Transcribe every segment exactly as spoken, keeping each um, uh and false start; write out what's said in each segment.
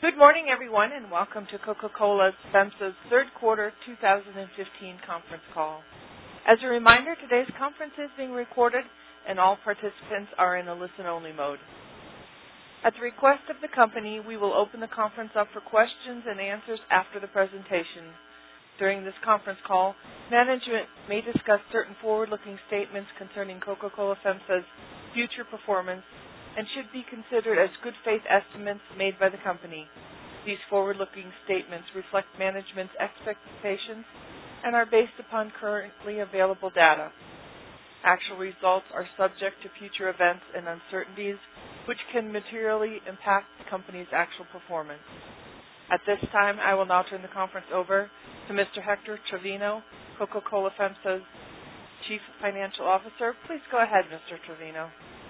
Good morning, everyone, and welcome to Coca-Cola FEMSA's third quarter two thousand fifteen conference call. As a reminder, today's conference is being recorded, and all participants are in a listen-only mode. At the request of the company, we will open the conference up for questions and answers after the presentation. During this conference call, management may discuss certain forward-looking statements concerning Coca-Cola FEMSA's future performance and should be considered as good faith estimates made by the company. These forward-looking statements reflect management's expectations and are based upon currently available data. Actual results are subject to future events and uncertainties which can materially impact the company's actual performance. At this time, I will now turn the conference over to Mister Hector Trevino, Coca-Cola FEMSA's Chief Financial Officer. Please go ahead, Mister Trevino.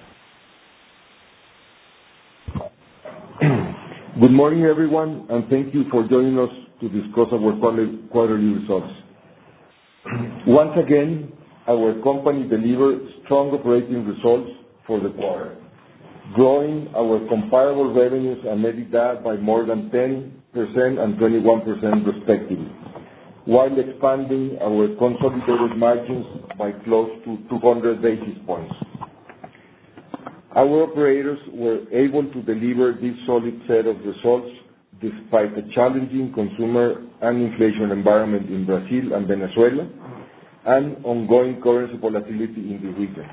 Good morning, everyone, and thank you for joining us to discuss our quarterly results. Once again, our company delivered strong operating results for the quarter, growing our comparable revenues and EBITDA by more than ten percent and twenty-one percent respectively, while expanding our consolidated margins by close to two hundred basis points. Our operators were able to deliver this solid set of results despite a challenging consumer and inflation environment in Brazil and Venezuela and ongoing currency volatility in the region.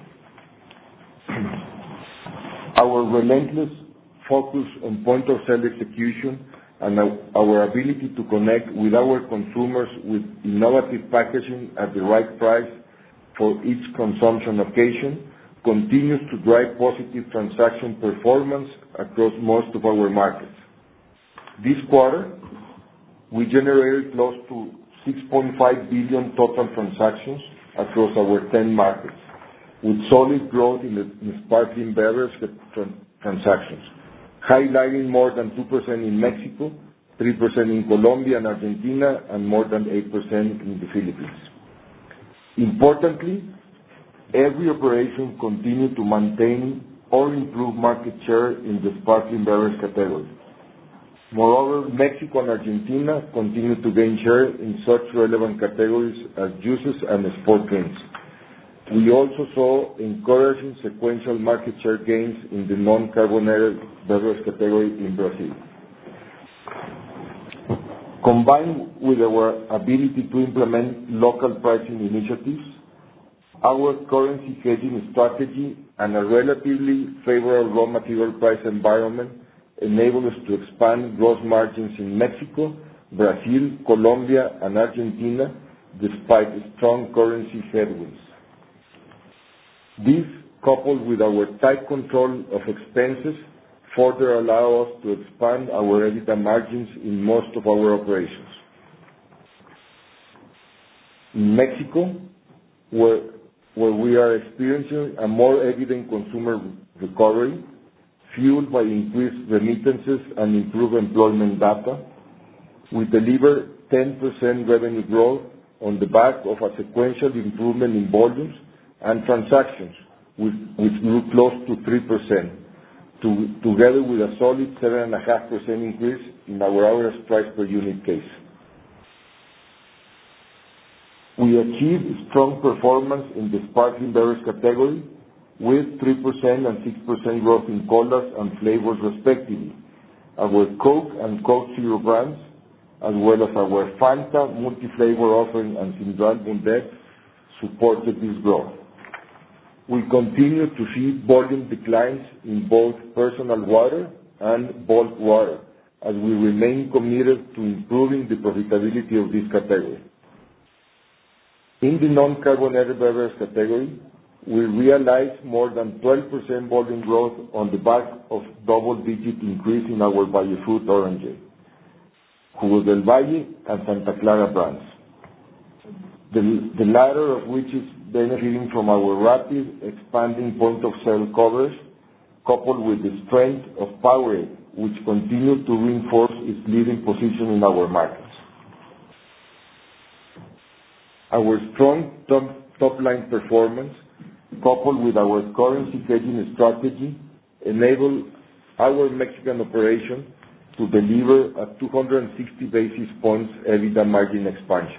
Our relentless focus on point-of-sale execution and our ability to connect with our consumers with innovative packaging at the right price for each consumption occasion continues to drive positive transaction performance across most of our markets. This quarter, we generated close to six point five billion total transactions across our ten markets, with solid growth in the in sparkling beverage transactions, highlighting more than two percent in Mexico, three percent in Colombia and Argentina, and more than eight percent in the Philippines. Importantly, every operation continued to maintain or improve market share in the sparkling beverage category. Moreover, Mexico and Argentina continued to gain share in such relevant categories as juices and sport drinks. We also saw encouraging sequential market share gains in the non-carbonated beverage category in Brazil. Combined with our ability to implement local pricing initiatives, our currency hedging strategy and a relatively favorable raw material price environment enable us to expand gross margins in Mexico, Brazil, Colombia, and Argentina despite strong currency headwinds. This, coupled with our tight control of expenses, further allow us to expand our EBITDA margins in most of our operations. In Mexico, where where we are experiencing a more evident consumer recovery, fueled by increased remittances and improved employment data, we delivered ten percent revenue growth on the back of a sequential improvement in volumes and transactions, which, which grew close to three percent, to, together with a solid seven point five percent increase in our average price per unit case. We achieved strong performance in the sparkling beverage category with three percent and six percent growth in colas and flavors respectively. Our Coke and Coke Zero brands, as well as our Fanta multi-flavor offering and Cindral Bundet, supported this growth. We continue to see volume declines in both personal water and bulk water, as we remain committed to improving the profitability of this category. In the non-carbonated beverage category, we realized more than twelve percent volume growth on the back of double-digit increase in our Vallefruit Orange, Jugo del Valle, and Santa Clara brands, the, the latter of which is benefiting from our rapid expanding point-of-sale coverage, coupled with the strength of Powerade, which continued to reinforce its leading position in our markets. Our strong top, top-line performance, coupled with our currency hedging strategy, enabled our Mexican operation to deliver a two hundred sixty basis points EBITDA margin expansion.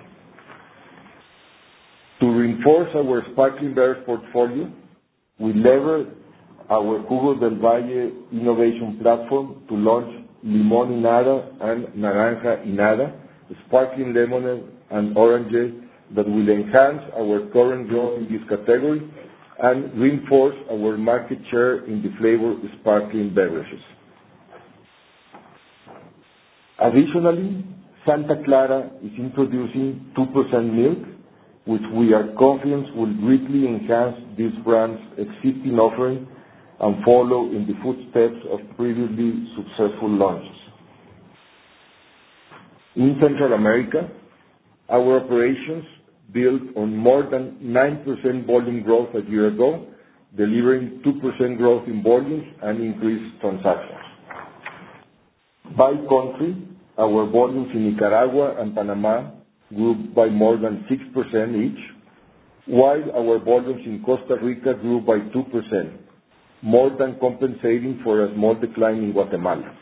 To reinforce our sparkling beverage portfolio, we levered our Jugo del Valle innovation platform to launch Limón y Nada and Naranja y Nada, sparkling lemonade and orange that will enhance our current growth in this category and reinforce our market share in the flavored sparkling beverages. Additionally, Santa Clara is introducing two percent milk, which we are confident will greatly enhance this brand's existing offering and follow in the footsteps of previously successful launches. In Central America, our operations built on more than nine percent volume growth a year ago, delivering two percent growth in volumes and increased transactions. By country, our volumes in Nicaragua and Panama grew by more than six percent each, while our volumes in Costa Rica grew by two percent, more than compensating for a small decline in Guatemala.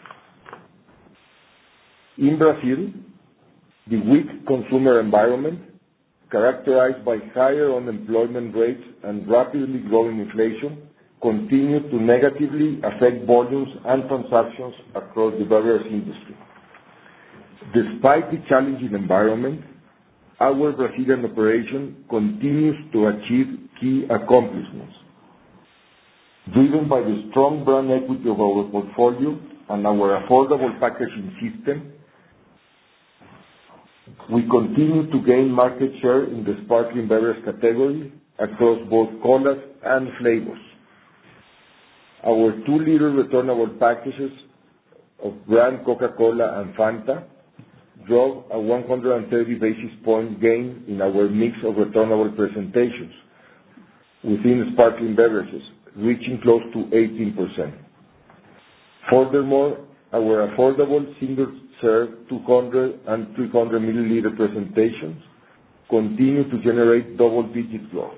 In Brazil, the weak consumer environment, characterized by higher unemployment rates and rapidly growing inflation, continued to negatively affect volumes and transactions across the beverage industry. Despite the challenging environment, our Brazilian operation continues to achieve key accomplishments. Driven by the strong brand equity of our portfolio and our affordable packaging system, we continue to gain market share in the sparkling beverage category across both colas and flavors. Our two-liter returnable packages of brand Coca-Cola and Fanta drove a one hundred thirty basis point gain in our mix of returnable presentations within sparkling beverages, reaching close to eighteen percent. Furthermore, our affordable single-serve two hundred and three hundred milliliter presentations continue to generate double-digit growth.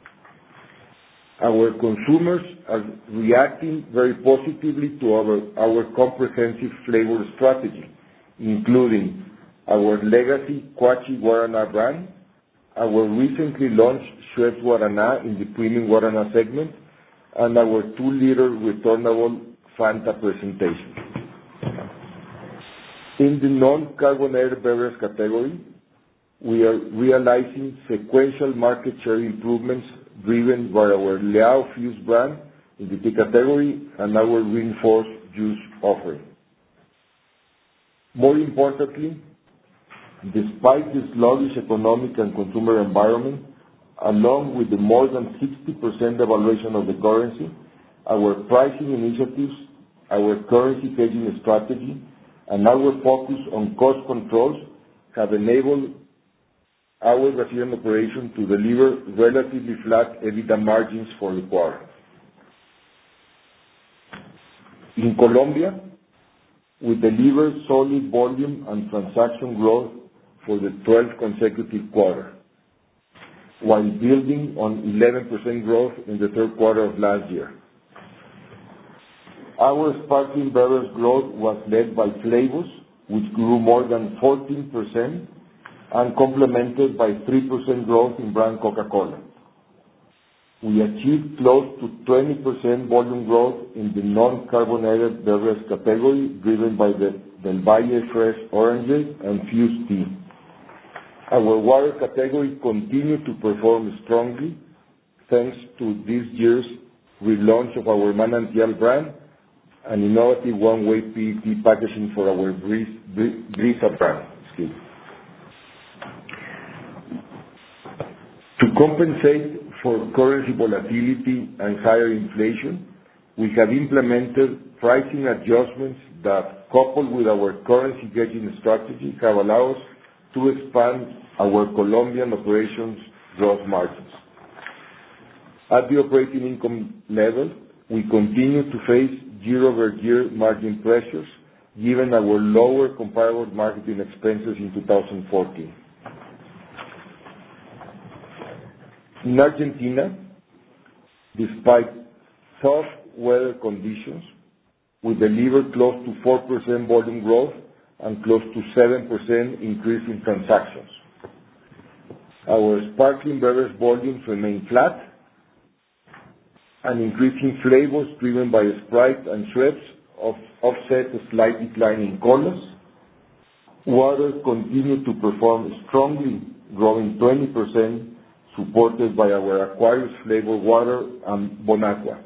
Our consumers are reacting very positively to our, our comprehensive flavor strategy, including our legacy Quachi Guaraná brand, our recently launched Schweppes Guaraná in the premium Guaraná segment, and our two-liter returnable Fanta presentation. In the non-carbonated beverage category, we are realizing sequential market share improvements driven by our Leão Fuse brand in the tea category and our reinforced juice offering. More importantly, despite the sluggish economic and consumer environment, along with the more than sixty percent devaluation of the currency, our pricing initiatives, our currency hedging strategy, and our focus on cost controls have enabled our Brazilian operation to deliver relatively flat EBITDA margins for the quarter. In Colombia, we delivered solid volume and transaction growth for the twelfth consecutive quarter, while building on eleven percent growth in the third quarter of last year. Our sparkling beverage growth was led by flavors, which grew more than fourteen percent, and complemented by three percent growth in brand Coca-Cola. We achieved close to twenty percent volume growth in the non-carbonated beverage category, driven by the Del Valle Fresh Oranges and Fuse Tea. Our water category continued to perform strongly, thanks to this year's relaunch of our Manantial brand and innovative one-way P E T packaging for our Brisa brand. Excuse me. To compensate for currency volatility and higher inflation, we have implemented pricing adjustments that, coupled with our currency hedging strategy, have allowed us to expand our Colombian operations' gross margins. At the operating income level, we continue to face year-over-year margin pressures, given our lower comparable marketing expenses in two thousand fourteen. In Argentina, despite soft weather conditions, we delivered close to four percent volume growth and close to seven percent increase in transactions. Our sparkling beverage volumes remain flat, and increasing flavors driven by Sprite and Schweppes offset a slight decline in colas. Water continued to perform strongly, growing twenty percent, supported by our Aquarius flavored water and Bonaqua.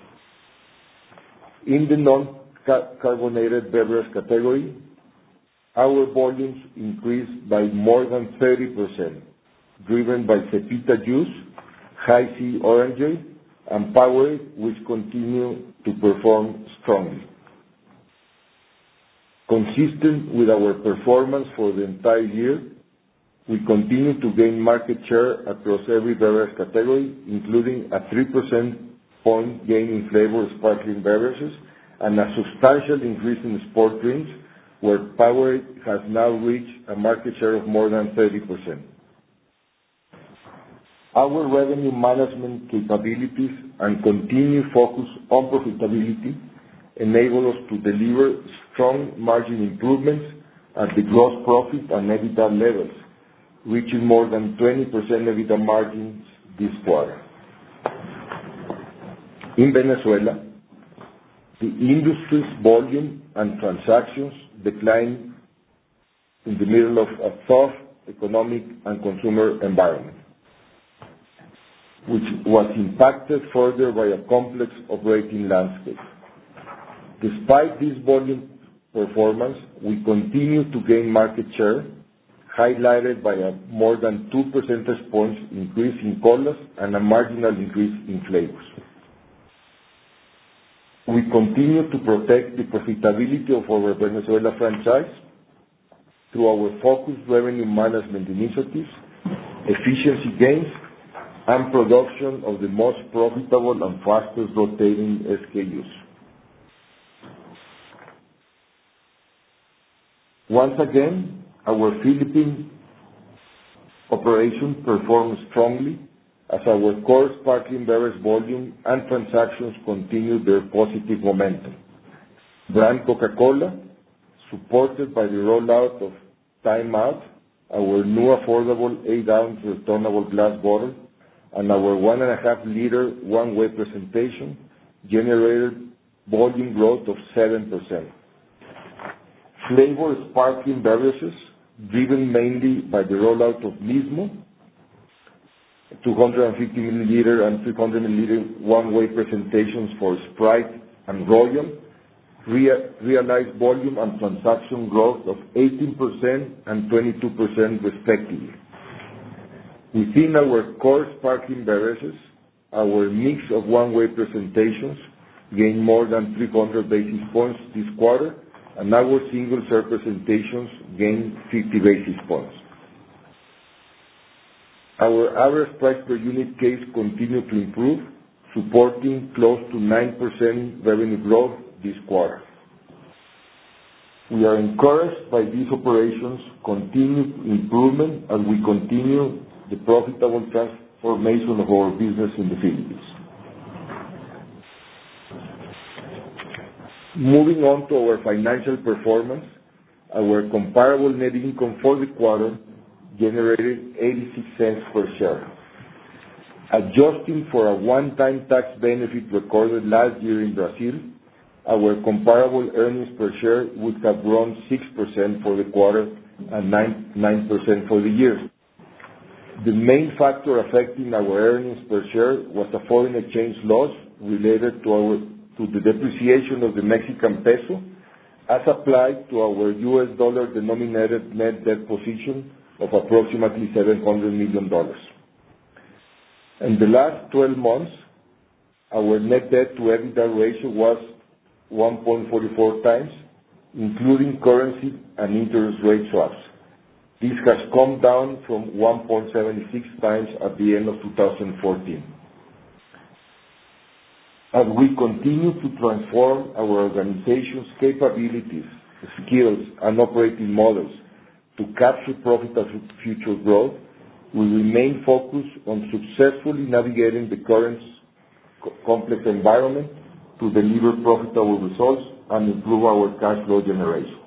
In the non-carbonated beverage category, our volumes increased by more than thirty percent, driven by Cepita Juice, Hi-C Orangeade, and Powerade, which continue to perform strongly. Consistent with our performance for the entire year, we continue to gain market share across every beverage category, including a three percent point gain in flavored sparkling beverages and a substantial increase in sport drinks, where Powerade has now reached a market share of more than thirty percent. Our revenue management capabilities and continued focus on profitability enable us to deliver strong margin improvements at the gross profit and EBITDA levels, reaching more than twenty percent EBITDA margins this quarter. In Venezuela, the industry's volume and transactions declined in the middle of a tough economic and consumer environment, which was impacted further by a complex operating landscape. Despite this volume performance, we continue to gain market share, highlighted by a more than two percentage points increase in colas and a marginal increase in flavors. We continue to protect the profitability of our Venezuela franchise through our focused revenue management initiatives, efficiency gains, and production of the most profitable and fastest rotating S K Us. Once again, our Philippine operation performed strongly as our core sparkling beverage volume and transactions continued their positive momentum. Brand Coca-Cola, supported by the rollout of Time Out, our new affordable eight ounce returnable glass bottle, and our one and a half liter one-way presentation, generated volume growth of seven percent. Flavored sparkling beverages, driven mainly by the rollout of Mismo, two hundred fifty milliliter and three hundred milliliter one-way presentations for Sprite and Royal, rea- realized volume and transaction growth of eighteen percent and twenty-two percent respectively. Within our core sparkling beverages, our mix of one-way presentations gained more than three hundred basis points this quarter, and our single-serve presentations gained fifty basis points. Our average price per unit case continued to improve, supporting close to nine percent revenue growth this quarter. We are encouraged by these operations' continued improvement as we continue the profitable transformation of our business in the Philippines. Moving on to our financial performance, our comparable net income for the quarter generated eighty-six cents per share. Adjusting for a one-time tax benefit recorded last year in Brazil, our comparable earnings per share would have grown six percent for the quarter and nine percent for the year. The main factor affecting our earnings per share was a foreign exchange loss related to our to the depreciation of the Mexican peso, as applied to our U S dollar-denominated net debt position of approximately seven hundred million dollars. In the last twelve months, our net debt to EBITDA ratio was one point four four times, including currency and interest rate swaps. This has come down from one point seven six times at the end of two thousand fourteen. As we continue to transform our organization's capabilities, skills, and operating models to capture profitable future growth, we remain focused on successfully navigating the current complex environment to deliver profitable results and improve our cash flow generation.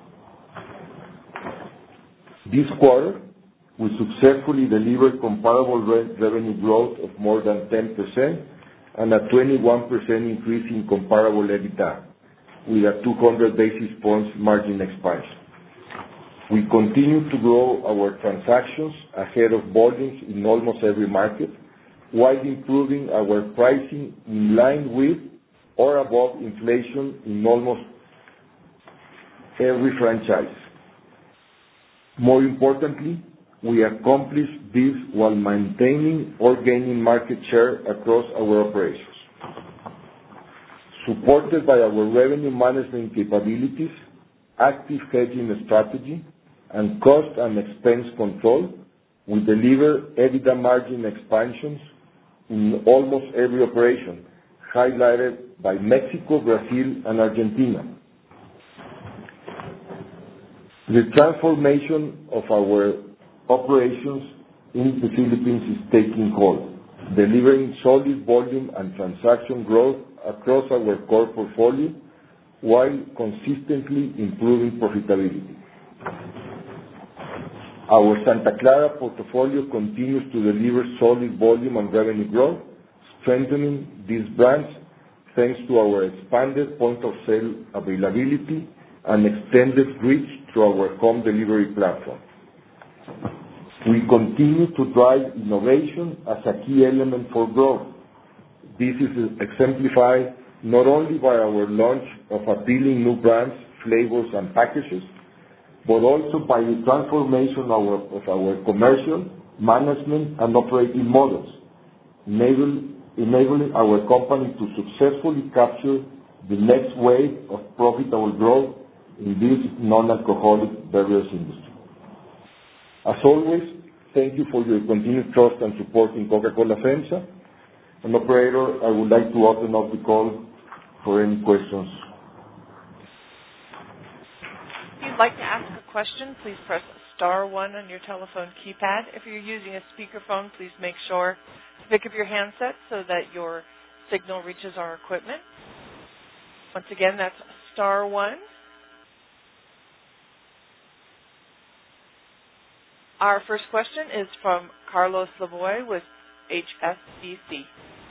This quarter, we successfully delivered comparable revenue growth of more than ten percent and a twenty-one percent increase in comparable EBITDA, with a two hundred basis points margin expansion. We continue to grow our transactions ahead of volumes in almost every market, while improving our pricing in line with or above inflation in almost every franchise. More importantly, we accomplished this while maintaining or gaining market share across our operations. Supported by our revenue management capabilities, active hedging strategy, and cost and expense control, we deliver EBITDA margin expansions in almost every operation, highlighted by Mexico, Brazil, and Argentina. The transformation of our operations in the Philippines is taking hold, delivering solid volume and transaction growth across our core portfolio while consistently improving profitability. Our Santa Clara portfolio continues to deliver solid volume and revenue growth, strengthening these brands thanks to our expanded point of sale availability and extended reach through our home delivery platform. We continue to drive innovation as a key element for growth. This is exemplified not only by our launch of appealing new brands, flavors, and packages, but also by the transformation of our, of our commercial, management, and operating models, enable, enabling our company to successfully capture the next wave of profitable growth in this non-alcoholic beverage industry. As always, thank you for your continued trust and support in Coca-Cola FEMSA. And operator, I would like to open up the call for any questions. If you'd like to ask a question, please press star one on your telephone keypad. If you're using a speakerphone, please make sure to pick up your handset so that your signal reaches our equipment. Once again, that's star one. Our first question is from Carlos Lavoy with H S B C.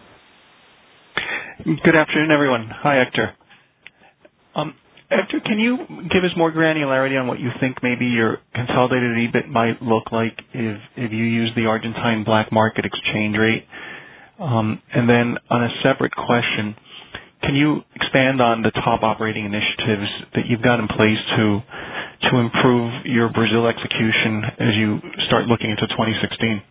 Good afternoon, everyone. Hi, Hector. Um, Hector, can you give us more granularity on what you think maybe your consolidated E B I T might look like if, if you use the Argentine black market exchange rate? Um, and then on a separate question, can you expand on the top operating initiatives that you've got in place to to improve your Brazil execution as you start looking into twenty sixteen?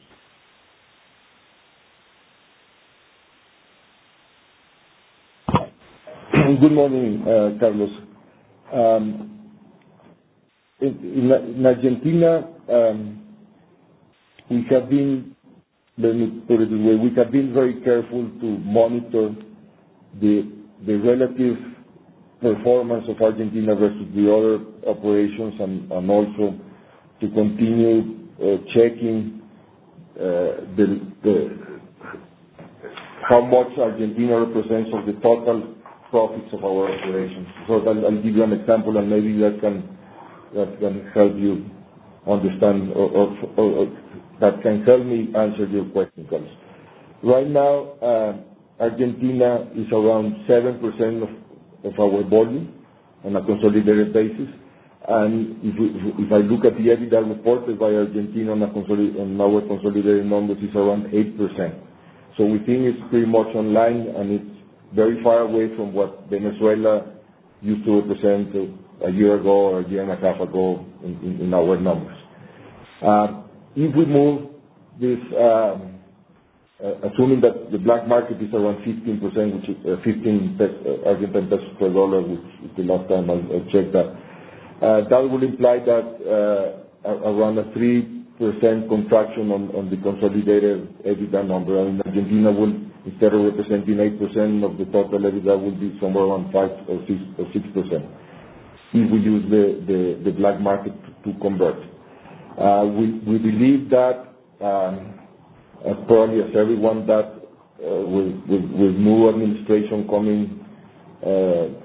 Good morning, uh, Carlos. Um, in, in, in Argentina, um, we have been, let me put it this way, we have been very careful to monitor the the relative performance of Argentina versus the other operations, and, and also to continue uh, checking uh, the, the how much Argentina represents of the total profits of our operations. So I'll, I'll give you an example, and maybe that can that can help you understand, or, or, or, or that can help me answer your question, Carlos. Right now, uh, Argentina is around seven percent of, of our volume on a consolidated basis, and if, we, if I look at the EBITDA reported by Argentina on, a consolid, on our consolidated numbers, it's around eight percent. So we think it's pretty much online, and it's very far away from what Venezuela used to represent a year ago or a year and a half ago in, in, in our numbers. Uh, if we move this, um, uh, assuming that the black market is around fifteen percent, which is uh, fifteen pes- uh, Argentine pesos per dollar, which is the last time I, I checked that, uh, that would imply that uh, around a three percent contraction on, on the consolidated EBITDA number. And Argentina will, instead of representing eight percent of the total EBITDA, will be somewhere around five or six percent if we use the, the, the black market to, to convert. Uh, we, we believe that, um, as probably as everyone, that uh, with, with, with new administration coming, uh,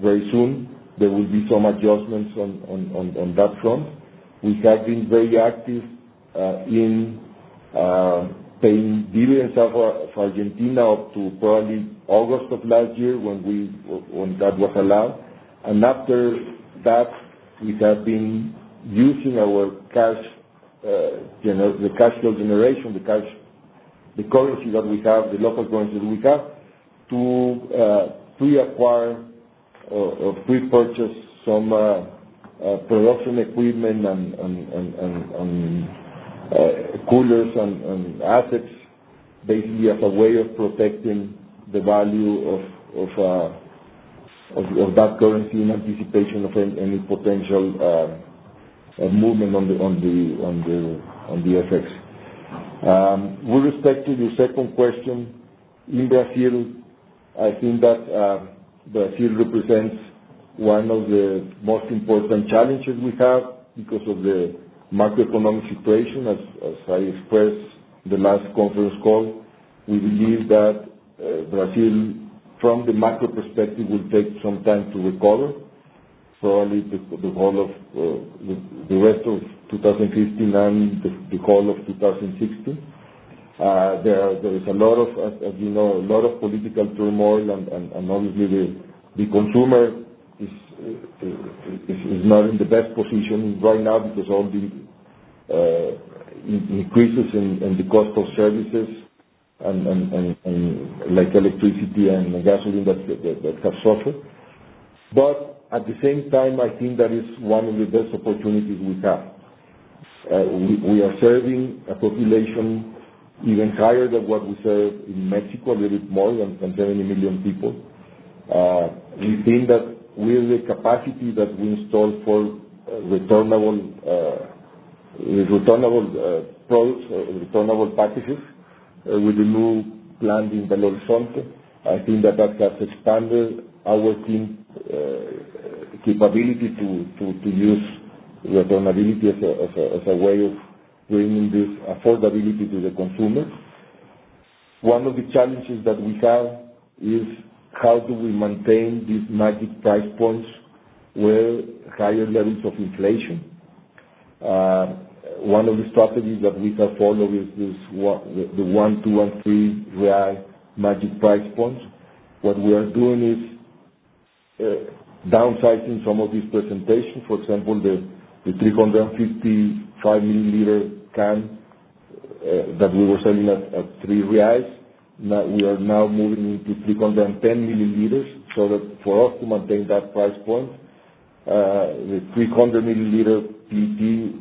very soon. There will be some adjustments on, on, on, on that front. We have been very active uh, in uh, paying dividends of, of Argentina up to probably August of last year when we when that was allowed, and after that we have been using our cash, uh, gener- the cash flow generation, the cash, the currency that we have, the local currency that we have, to uh, pre-acquire or, or pre-purchase some uh, uh, production equipment and, and, and, and, and uh, coolers and, and assets, basically as a way of protecting the value of of, uh, of, of that currency in anticipation of any, any potential uh, uh, movement on the on the on the on the F X. Um, with respect to your second question, in Brazil, I think that uh, Brazil represents one of the most important challenges we have because of the macroeconomic situation. As, as I expressed the last conference call, we believe that uh, Brazil, from the macro perspective, will take some time to recover. Probably the, the whole of uh, the, the rest of two thousand fifteen and the, the whole of two thousand sixteen. Uh, there, there is a lot of, as, as you know, a lot of political turmoil, and, and, and obviously the, the consumer is, is is not in the best position right now because all the uh, increases in, in the cost of services and, and, and, and like electricity and gasoline that, that, that have suffered. But at the same time, I think that is one of the best opportunities we have. Uh, we, we are serving a population even higher than what we serve in Mexico, a little bit more than, than seventy million people. Uh, we think that with the capacity that we install for uh, returnable uh, returnable uh, products, uh, returnable packages, uh, with the new plant in Belo Horizonte, I think that that has expanded our team uh, capability to, to, to use returnability as a, as a, as a way of bringing this affordability to the consumer. One of the challenges that we have is how do we maintain these magic price points with higher levels of inflation. Uh, one of the strategies that we have followed is this one, the, the one, two, and three real magic price points. What we are doing is uh, downsizing some of these presentations. For example, the, the three hundred fifty-five milliliter can uh, that we were selling at, at three reais. Now we are now moving into three hundred ten milliliters, so that for us to maintain that price point, uh, the three hundred milliliter P E T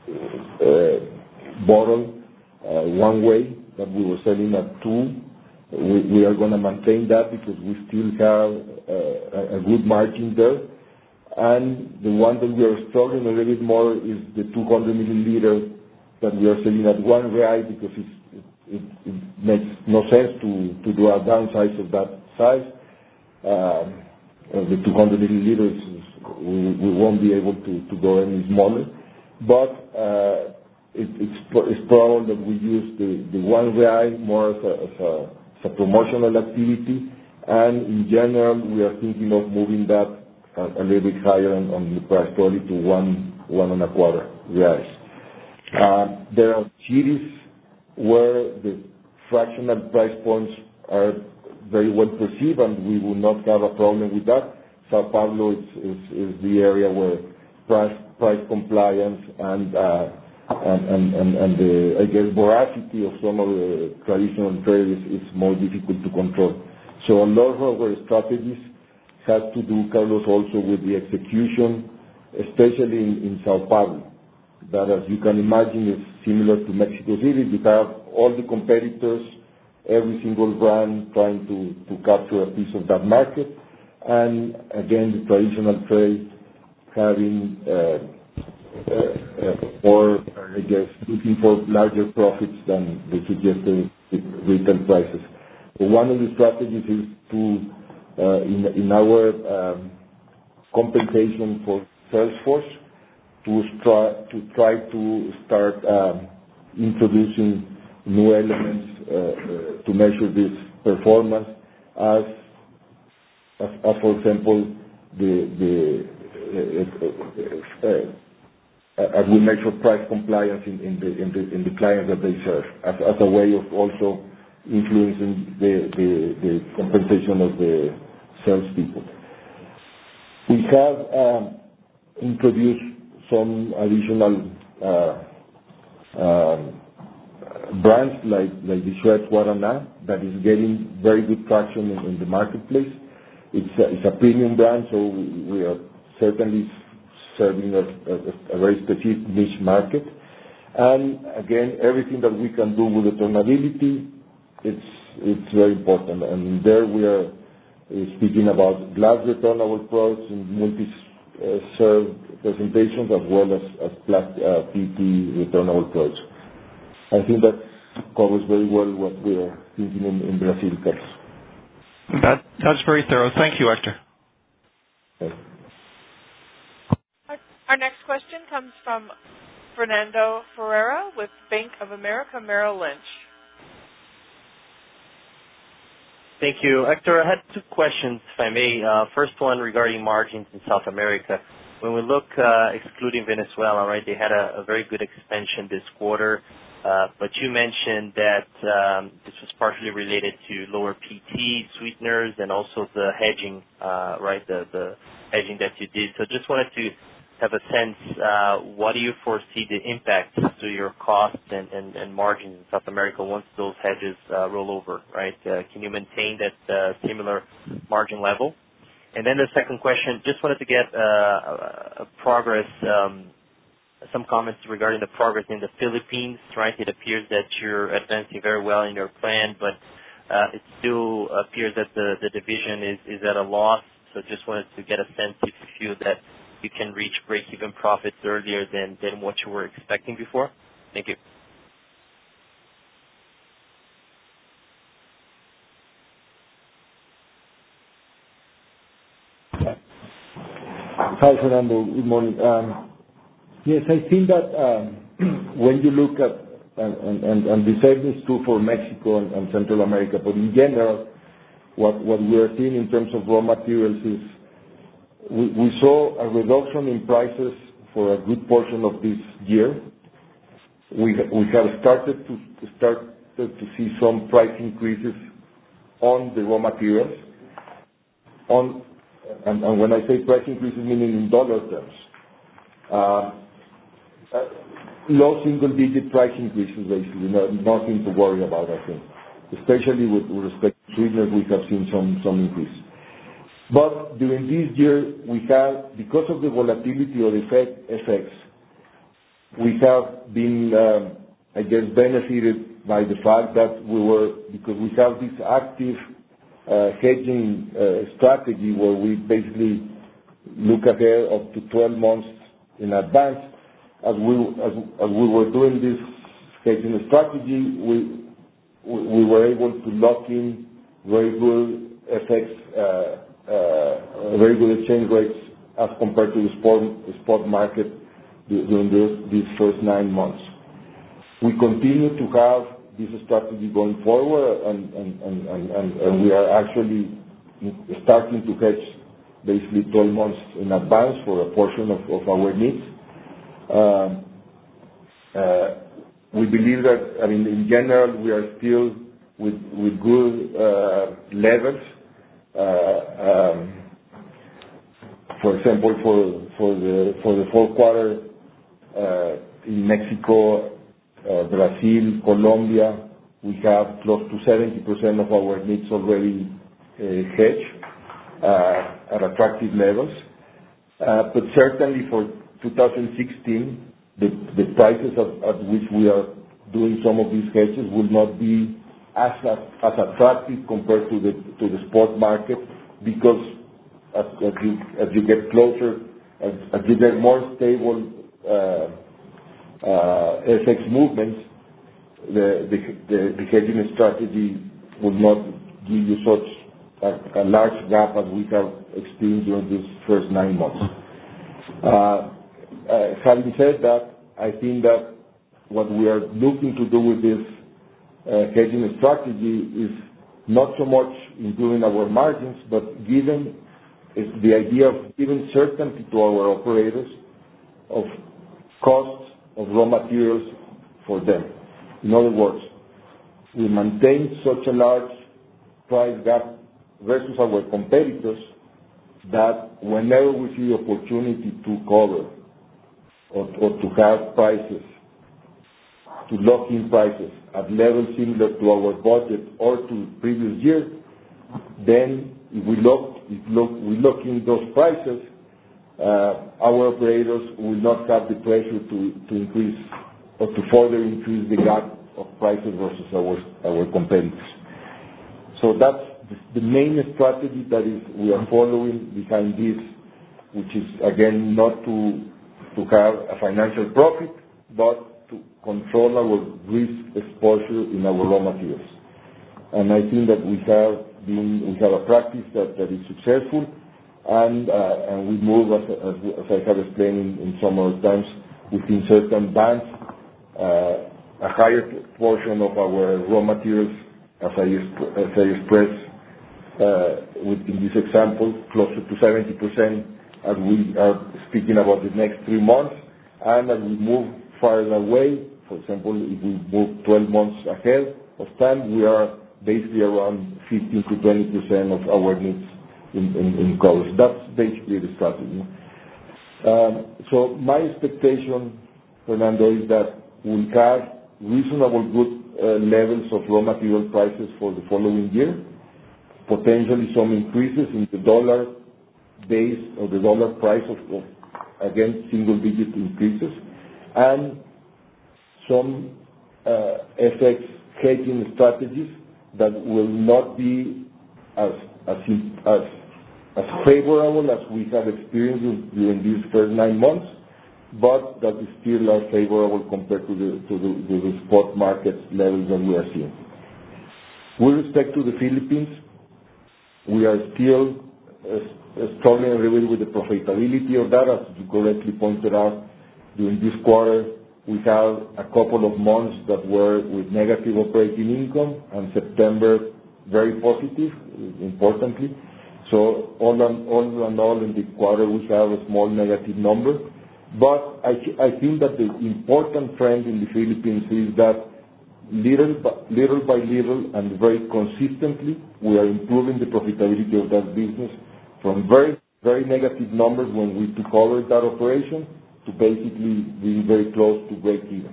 uh, bottle, uh, one way that we were selling at two, we, we are going to maintain that because we still have uh, a good margin there. And the one that we are struggling a little bit more is the two hundred milliliter that we are selling at one real because it's, it, it makes no sense to, to do a downsize of that size. Um, uh, the two hundred milliliters, we, we won't be able to, to go any smaller. But uh, it, it's, it's probable that we use the, the one real more as a, as, a, as a promotional activity. And in general, we are thinking of moving that a, a little bit higher on, on the price, probably to one, one and a quarter reais. Uh, there are cities where the fractional price points are very well perceived, and we will not have a problem with that. Sao Paulo is, is, is the area where price, price compliance and, uh, and, and, and, and the, I guess, voracity of some of the traditional trade is, is more difficult to control. So a lot of our strategies have to do, Carlos, also with the execution, especially in, in Sao Paulo. That, as you can imagine, is similar to Mexico City. You have all the competitors, every single brand trying to, to capture a piece of that market. And again, the traditional trade having, uh, uh, uh, or I guess, looking for larger profits than the suggested retail prices. So one of the strategies is to, uh, in, in our um, compensation for sales force, to try to try to start um, introducing new elements uh, uh, to measure this performance, as, as, as for example, the the uh, uh, as we measure price compliance in, in the in the in the clients that they serve, as, as a way of also influencing the, the the compensation of the salespeople. We have um, introduced some additional uh, um, brands like like the Schweppes Guaraná that is getting very good traction in, in the marketplace. It's a, it's a premium brand, so we, we are certainly serving a, a, a very specific niche market. And again, everything that we can do with returnability, it's it's very important. And there we are uh, speaking about glass returnable products in multi-serve presentations as well as as plastic, uh, P E T returnable products. I think that covers very well what we are thinking in, in Brazil, Carlos. That, that's very thorough. Thank you, Hector. Okay. Our, our next question comes from Fernando Ferreira with Bank of America Merrill Lynch. Thank you. Hector, I had two questions, if I may. Uh, first one regarding margins in South America. When we look, uh, excluding Venezuela, right, they had a, a very good expansion this quarter. Uh, but you mentioned that um, this was partially related to lower P T, sweeteners, and also the hedging, uh, right, the, the hedging that you did. So just wanted to have a sense, uh, what do you foresee the impact to your costs and, and, and margins in South America once those hedges uh, roll over, right? Uh, can you maintain that uh, similar margin level? And then the second question, just wanted to get uh, a, a progress, um, some comments regarding the progress in the Philippines, right? It appears that you're advancing very well in your plan, but uh, it still appears that the, the division is, is at a loss. So just wanted to get a sense if you feel that you can reach break-even profits earlier than, than what you were expecting before. Thank you. Hi, Fernando. Good morning. Um, Yes, I think that um, when you look at, and, and, and the same is true for Mexico and, and Central America, but in general, what, what we are seeing in terms of raw materials is we, we saw a reduction in prices for a good portion of this year. We, we have started to, to start to see some price increases on the raw materials. On, and, and when I say price increases, meaning in dollar terms. Uh, Uh, low single-digit price increases, basically. No, nothing to worry about, I think. Especially with, with respect to sweeteners, we have seen some, some increase. But during this year, we have, because of the volatility of the F X, we have been, um, I guess, benefited by the fact that we were, because we have this active uh, hedging uh, strategy where we basically look ahead up to twelve months in advance. As we as, as we were doing this hedging strategy, we we were able to lock in very good F X, uh, uh, very good exchange rates as compared to the spot the spot market during this, these first nine months. We continue to have this strategy going forward, and and, and, and, and, and we are actually starting to hedge basically twelve months in advance for a portion of, of our needs. Uh, uh, we believe that, I mean, in general, we are still with with good uh, levels. Uh, um, for example, for for the for the fourth quarter uh, in Mexico, uh, Brazil, Colombia, we have close to seventy percent of our needs already uh, hedged uh, at attractive levels. Uh, but certainly for two thousand sixteen, the, the prices at, at which we are doing some of these hedges will not be as as attractive compared to the to the spot market, because as, as you as you get closer, as, as you get more stable uh, uh, F X movements, the, the the the hedging strategy will not give you such a, a large gap as we have experienced during these first nine months. Uh, Uh, having said that, I think that what we are looking to do with this uh, hedging strategy is not so much improving our margins, but given is the idea of giving certainty to our operators of costs of raw materials for them. In other words, we maintain such a large price gap versus our competitors that whenever we see the opportunity to cover or, or to have prices, to lock in prices at levels similar to our budget or to previous year, then if we lock, if lock, we lock in those prices, uh, our operators will not have the pressure to, to increase or to further increase the gap of prices versus our, our competitors. So that's the main strategy that is we are following behind this, which is again not to to have a financial profit, but to control our risk exposure in our raw materials. And I think that we have been we have a practice that, that is successful, and uh, and we move as, as as I have explained in, in some other times within certain bands, uh, a higher portion of our raw materials, as I as I expressed. Uh, with, in this example, closer to seventy percent as we are speaking about the next three months. And as we move farther away, for example, if we move twelve months ahead of time, we are basically around fifteen to twenty percent of our needs in, in, in colors. That's basically the strategy. Um, so my expectation, Fernando, is that we'll have reasonable good uh, levels of raw material prices for the following year. Potentially some increases in the dollar base or the dollar price of, of again, single-digit increases, and some uh, F X hedging strategies that will not be as as as as favorable as we have experienced during these first nine months, but that is still are favorable compared to the to the, to the spot market levels that we are seeing. With respect to the Philippines, we are still uh, struggling a little bit with the profitability of that. As you correctly pointed out, during this quarter, we have a couple of months that were with negative operating income, and September very positive, importantly. So all in all, in all in the quarter, we have a small negative number. But I, I think that the important trend in the Philippines is that little by, little by little and very consistently, we are improving the profitability of that business from very, very negative numbers when we took over that operation to basically being very close to break even.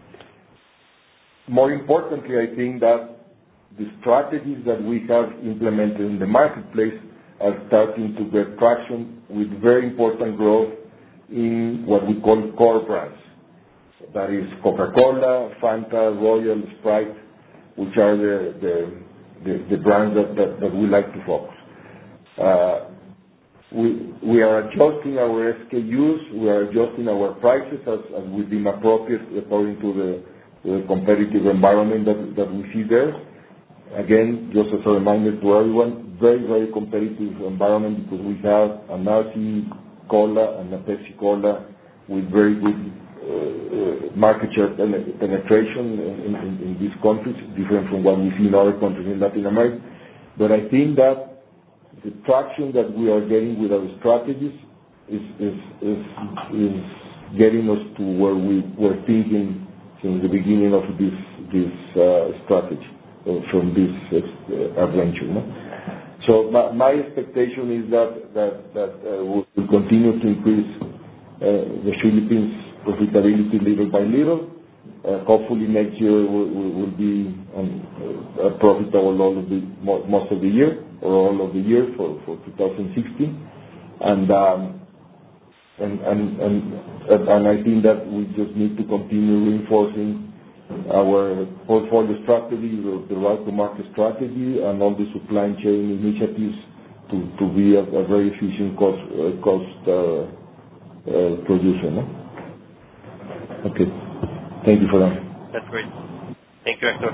More importantly, I think that the strategies that we have implemented in the marketplace are starting to get traction with very important growth in what we call core brands. That is Coca-Cola, Fanta, Royal, Sprite, which are the the, the, the brands that, that, that we like to focus. Uh, we we are adjusting our S K Us, we are adjusting our prices as, as we deem appropriate according to the, the competitive environment that, that we see there. Again, just as a reminder to everyone, very, very competitive environment because we have an R C Cola and a Pepsi Cola with very good Uh, uh, market share penetration in, in, in these countries, different from what we see in other countries in Latin America. But I think that the traction that we are getting with our strategies is is is, is getting us to where we were thinking since the beginning of this this uh, strategy uh, from this uh, adventure. No? So my, my expectation is that that that uh, we'll continue to increase uh, the Philippines profitability little by little. Uh, hopefully next year will, will, will be um, uh, profitable all of the most of the year or all of the year for, for two thousand sixteen, and um, and, and and and I think that we just need to continue reinforcing our portfolio strategy, the, the route to market strategy, and all the supply chain initiatives to, to be a, a very efficient cost uh, cost uh, uh, producer. No? Okay. Thank you for that. That's great. Thank you, Hector.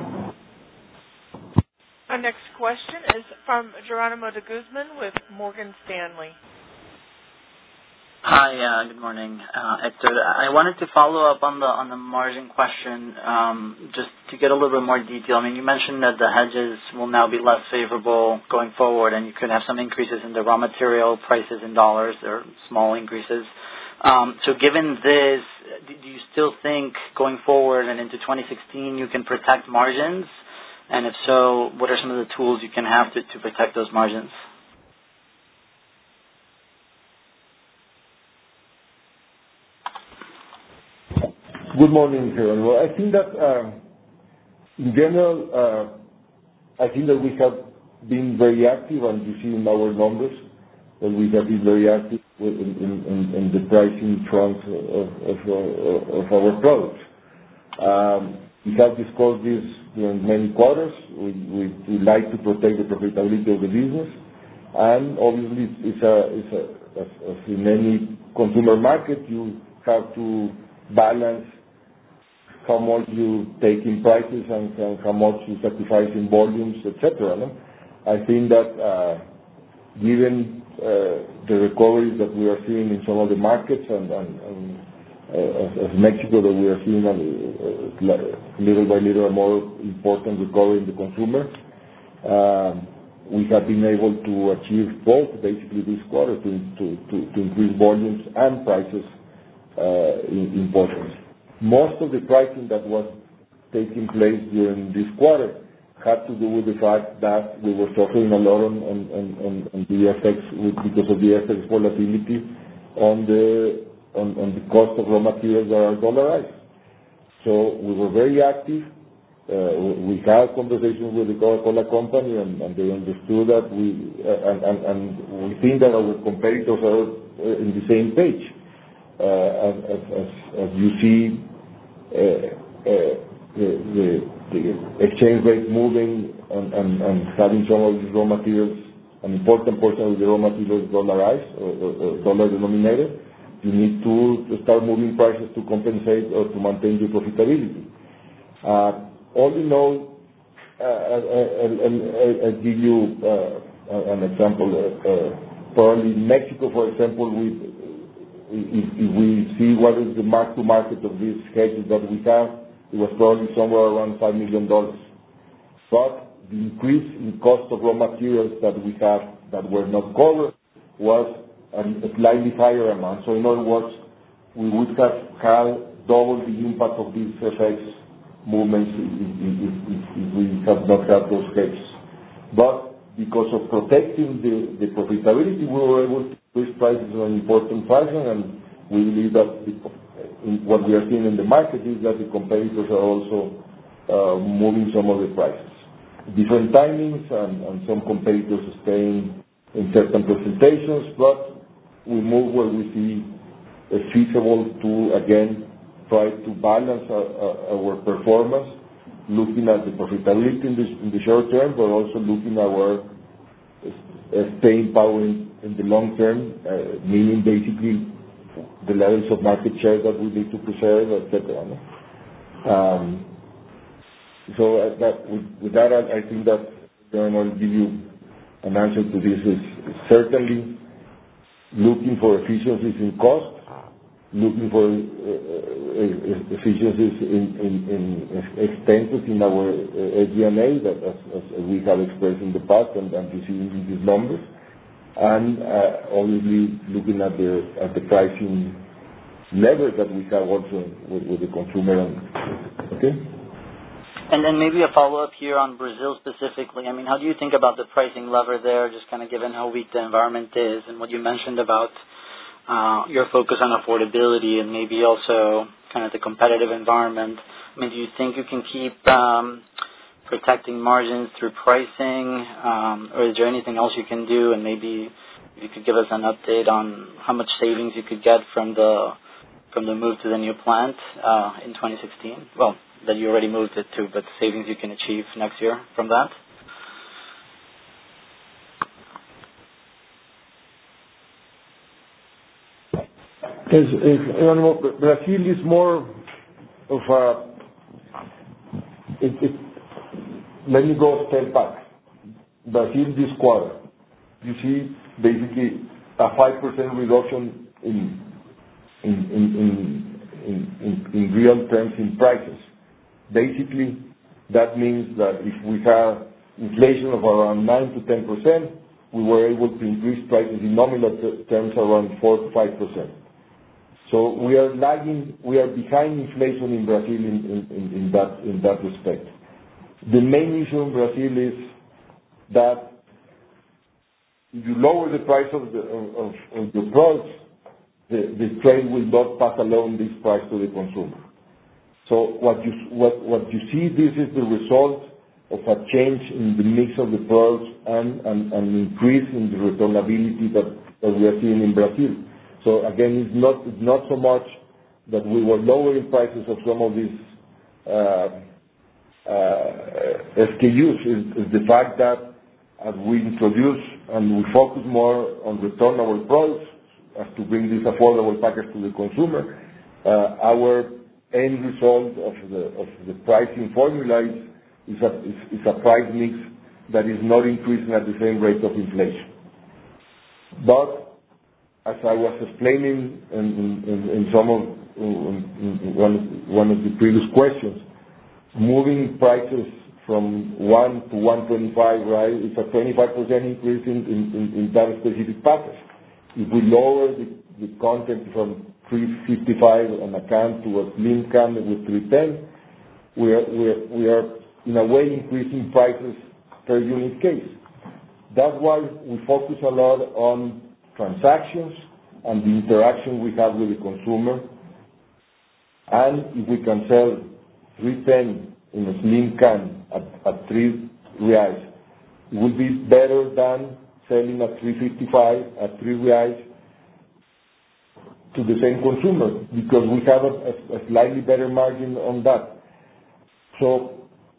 Our next question is from Geronimo de Guzman with Morgan Stanley. Hi, uh, good morning, uh, Hector. I wanted to follow up on the on the margin question, um, just to get a little bit more detail. I mean, you mentioned that the hedges will now be less favorable going forward, and you could have some increases in the raw material prices in dollars, or small increases. Um, so given this, do you still think going forward and into twenty sixteen you can protect margins? And if so, what are some of the tools you can have to, to protect those margins? Good morning, Jerónimo. I think that, uh, in general, uh, I think that we have been very active, and you see in our numbers that we have been very active in, in, in, in the pricing front of, of, uh, of our products. Um, we have discussed this during many quarters. We, we, we like to protect the profitability of the business, and obviously, it's a, it's a, as, as in any consumer market, you have to balance how much you take in prices and, and how much you sacrifice in volumes, et cetera. No? I think that uh, given uh, the recoveries that we are seeing in some of the markets, and, and, and uh, as, as Mexico, that we are seeing a, a little by little a more important recovery in the consumer, um, we have been able to achieve both basically this quarter to, to, to, to increase volumes and prices uh, in, in portions. Most of the pricing that was taking place during this quarter had to do with the fact that we were suffering a lot on, on, on, on the F X because of the F X volatility on the on, on the cost of raw materials that are dollarized. So we were very active. Uh, we had conversations with the Coca-Cola company, and, and they understood that we uh, and, and, and we think that our competitors are uh, in the same page. Uh, as, as, as, as you see uh, uh, the, the, the exchange rate moving and, and, and having some of the raw materials, an important portion of the raw materials dollarized or, or, or dollar denominated, you need to start moving prices to compensate or to maintain your profitability. Uh, all in all, uh, I'll, I'll, I'll give you uh, an example. Uh, uh, probably in Mexico, for example, we If, if we see what is the mark-to-market of these hedges that we have, it was probably somewhere around five million dollars. But the increase in cost of raw materials that we have that were not covered was a slightly higher amount. So in other words, we would have had double the impact of these F X movements if, if, if, if we had not had those hedges. But because of protecting the, the profitability, we were able to increase prices in an important fashion, and we believe that the, what we are seeing in the market is that the competitors are also uh, moving some of the prices. Different timings, and, and some competitors staying in certain presentations, but we move where we see it's feasible to, again, try to balance our, our performance, looking at the profitability in the, in the short term, but also looking at our uh, staying power in, in the long term, uh, meaning basically the levels of market share that we need to preserve, et cetera. No? Um, so uh, that, with, with that, I, I think that I will give you an answer to this. Is certainly looking for efficiencies in cost, looking for uh, efficiencies in, in, in expenses in our uh, S G and A that as, as we have expressed in the past, and, and you see in these numbers, and uh, obviously looking at the at the pricing lever that we have also with, with the consumer. And, okay. And then maybe a follow-up here on Brazil specifically. I mean, how do you think about the pricing lever there, just kind of given how weak the environment is, and what you mentioned about Uh, your focus on affordability and maybe also kind of the competitive environment? I mean, do you think you can keep um, protecting margins through pricing, um, or is there anything else you can do? And maybe if you could give us an update on how much savings you could get from the from the move to the new plant uh, in twenty sixteen. Well, that you already moved it to, but savings you can achieve next year from that. Yes, Brazil is more of a. It, it, let me go a step back. Brazil this quarter, you see basically a five percent reduction in in in in in in real terms in prices. Basically, that means that if we have inflation of around nine to ten percent, we were able to increase prices in nominal terms around four to five percent. So we are lagging, we are behind inflation in Brazil in, in, in, that, in that respect. The main issue in Brazil is that if you lower the price of the, of, of the products, the, the trade will not pass along this price to the consumer. So what you, what, what you see, this is the result of a change in the mix of the products and an increase in the returnability that, that we are seeing in Brazil. So again, it's not, it's not so much that we were lowering prices of some of these uh, uh, S K Us. It's, it's the fact that as we introduce and we focus more on returnable products as to bring this affordable package to the consumer, uh, our end result of the, of the pricing formula is is a, is, is a price mix that is not increasing at the same rate of inflation. But as I was explaining in, in, in some of in, in one, one of the previous questions, moving prices from one to one twenty-five, right, is a twenty-five percent increase in, in, in, in that specific package. If we lower the, the content from three fifty-five on a can to a slim can with three ten, we are, we are, we are in a way increasing prices per unit case. That's why we focus a lot on transactions and the interaction we have with the consumer. And if we can sell three ten in a slim can at, at three reais, it would be better than selling at three fifty-five at three reais to the same consumer, because we have a, a, a slightly better margin on that. So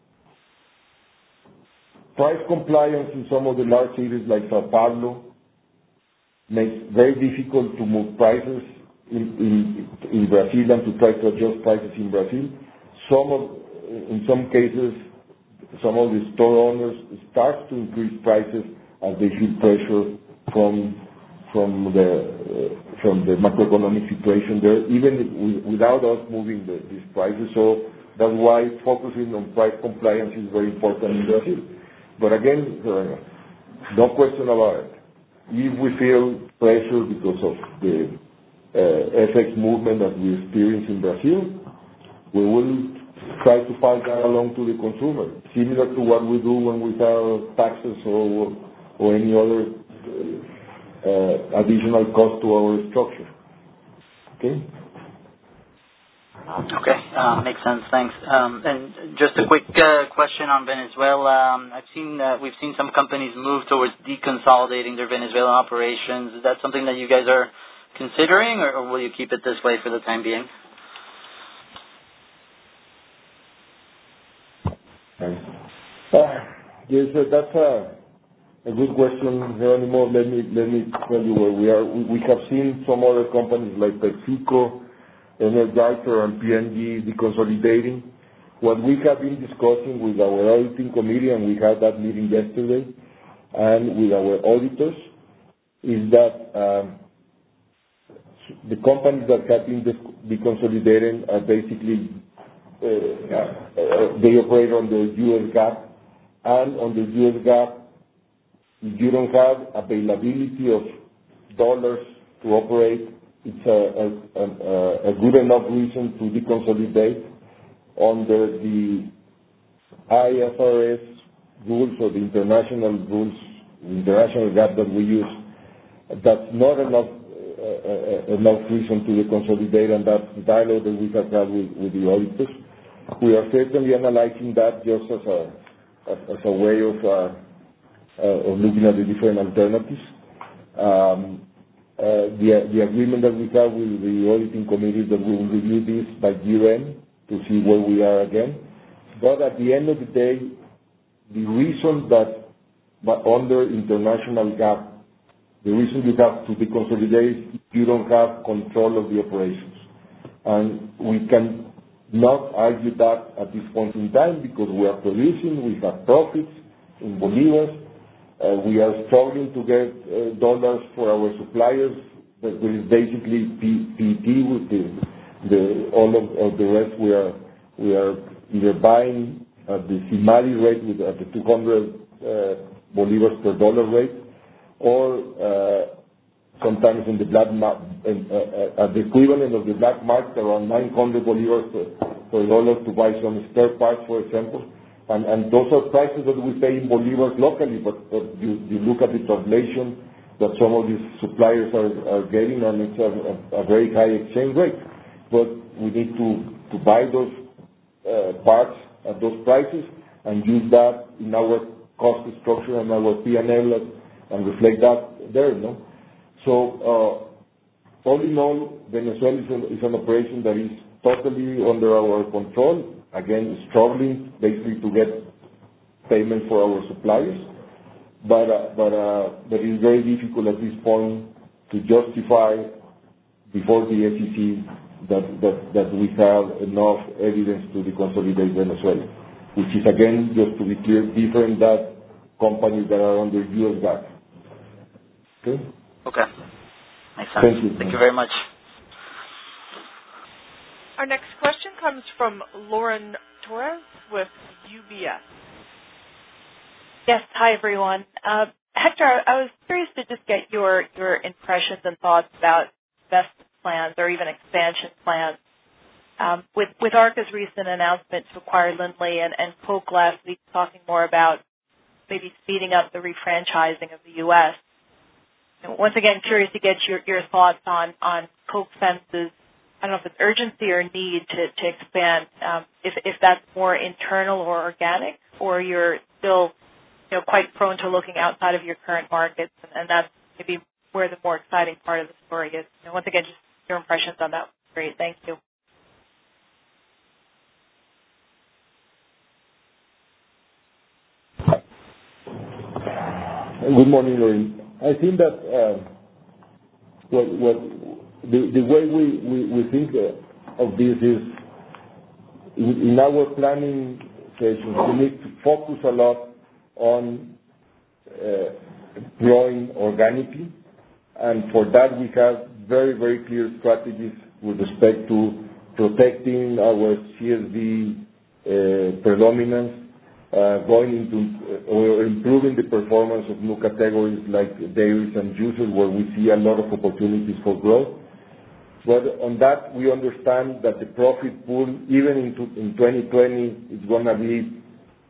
price compliance in some of the large cities like Sao Paulo makes it very difficult to move prices in, in, in Brazil and to try to adjust prices in Brazil. Some of, in some cases, some of the store owners start to increase prices as they feel pressure from from the uh, from the macroeconomic situation there, even without us moving the, these prices. So that's why focusing on price compliance is very important in Brazil. But again, uh, no question about it. If we feel pressure because of the uh, F X movement that we experience in Brazil, we will try to pass that along to the consumer, similar to what we do when we have taxes or or any other uh, additional cost to our structure. Okay? Okay, uh, makes sense. Thanks. Um, and just a quick uh, question on Venezuela. Um, I've seen uh, we've seen some companies move towards deconsolidating their Venezuelan operations. Is that something that you guys are considering, or, or will you keep it this way for the time being? Uh, yes, uh, that's a, a good question, Geronimo. Let me let me tell you where we are. We, we have seen some other companies like PepsiCo, Energizer, and P and G deconsolidating. What we have been discussing with our auditing committee, and we had that meeting yesterday, and with our auditors, is that um, the companies that have been deconsolidating are basically uh, uh, they operate on the U S GAAP, and on the U S GAAP, if you don't have availability of dollars to operate, it's a, a, a, a good enough reason to deconsolidate under the I F R S rules or the international rules, international GAAP that we use. That's not enough uh, uh, enough reason to deconsolidate, and that's the dialogue that we have had with, with the auditors. We are certainly analyzing that just as a as, as a way of uh, uh, of looking at the different alternatives. Um, Uh, the, the agreement that we have with the auditing committee is that we will review this by year-end to see where we are again. But at the end of the day, the reason that but under international GAAP, the reason you have to deconsolidate is you don't have control of the operations. And we can not argue that at this point in time because we are producing, we have profits in bolivars. Uh, we are struggling to get uh, dollars for our suppliers that is basically P E T with the, the all of, of the rest we are we are either buying at the CIMADI rate with at the two hundred uh, bolivars per dollar rate, or uh, sometimes in the black mar- in, uh, at the equivalent of the black market around nine hundred bolivars per, per dollar to buy some spare parts, for example. And, and those are prices that we pay in bolivars locally, but, but you, you look at the translation that some of these suppliers are, are getting, and it's a, a, a very high exchange rate. But we need to, to buy those uh, parts at those prices and use that in our cost structure and our P and L and reflect that there, no? So, uh, all in all, Venezuela is an, is an operation that is totally under our control. Again, struggling basically to get payment for our suppliers. But uh, but uh, but it's very difficult at this point to justify before the S E C that, that, that we have enough evidence to deconsolidate Venezuela, which is, again, just to be clear, different than companies that are under U S GAAP. Okay? Okay. Makes sense. Thank you. Thank you very much. Our next question comes from Lauren Torres with U B S. Yes, hi everyone. Uh, Hector, I was curious to just get your, your impressions and thoughts about investment plans or even expansion plans. Um, with, with Arca's recent announcement to acquire Lindley and, and Coke last week talking more about maybe speeding up the refranchising of the U S. And once again, curious to get your, your thoughts on, on Coke FEMSA's, I don't know if it's urgency or need to, to expand, um, if, if that's more internal or organic, or you're still you know, quite prone to looking outside of your current markets, and, and that's maybe where the more exciting part of the story is. And once again, just your impressions on that would be great. Thank you. Good morning, Lauren. I think that uh, what, what the, the way we, we, we think of this is in, in our planning sessions, we need to focus a lot on uh, growing organically, and for that we have very, very clear strategies with respect to protecting our C S D uh, predominance, uh, going into uh, or improving the performance of new categories like dairies and juices, where we see a lot of opportunities for growth. But on that, we understand that the profit pool, even into, in twenty twenty, is going to be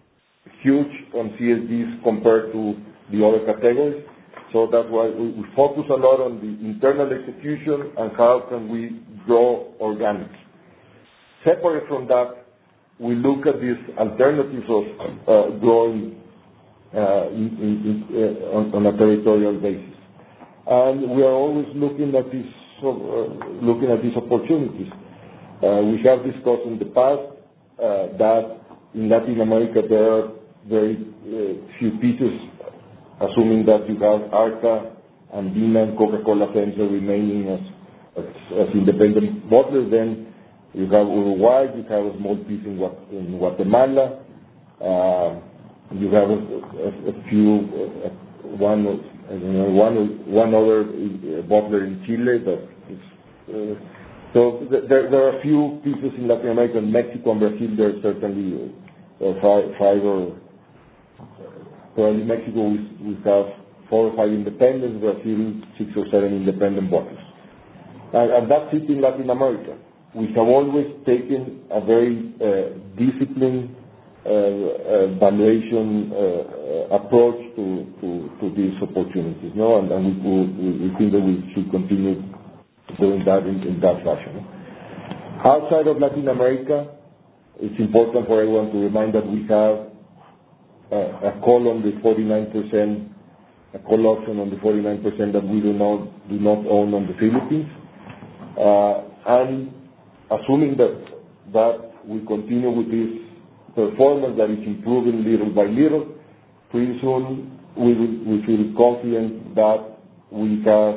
huge on C S Ds compared to the other categories. So that's why we, we focus a lot on the internal execution and how can we grow organically. Separate from that, we look at these alternatives of uh, growing uh, in, in, in, uh, on, on a territorial basis. And we are always looking at these, uh, looking at these opportunities. Uh, we have discussed in the past uh, that in Latin America there are very uh, few pieces, assuming that you have Arca, Andina, and Coca-Cola FEMSA remaining as, as, as independent bottlers. Then you have Uruguay, you have a small piece in, in Guatemala, uh, you have a, a, a few, uh, one, I don't know, one, one other bottler in Chile. That is, uh, so th- there, there are a few pieces in Latin America, and Mexico and Brazil. There are certainly uh, five, five or probably Mexico we, we have four or five independents, Brazil six or seven independent bottlers, and, and that's it in Latin America. We have always taken a very uh, disciplined uh, uh, valuation uh, uh, approach to, to, to these opportunities, no? And, and we, we, we think that we should continue doing that in, in that fashion. Outside of Latin America, it's important for everyone to remind that we have a, a call on the forty-nine percent, a call option on the forty-nine percent that we do not do not own on the Philippines, uh, and assuming that that we continue with this performance that is improving little by little, pretty soon we will, we feel confident that we have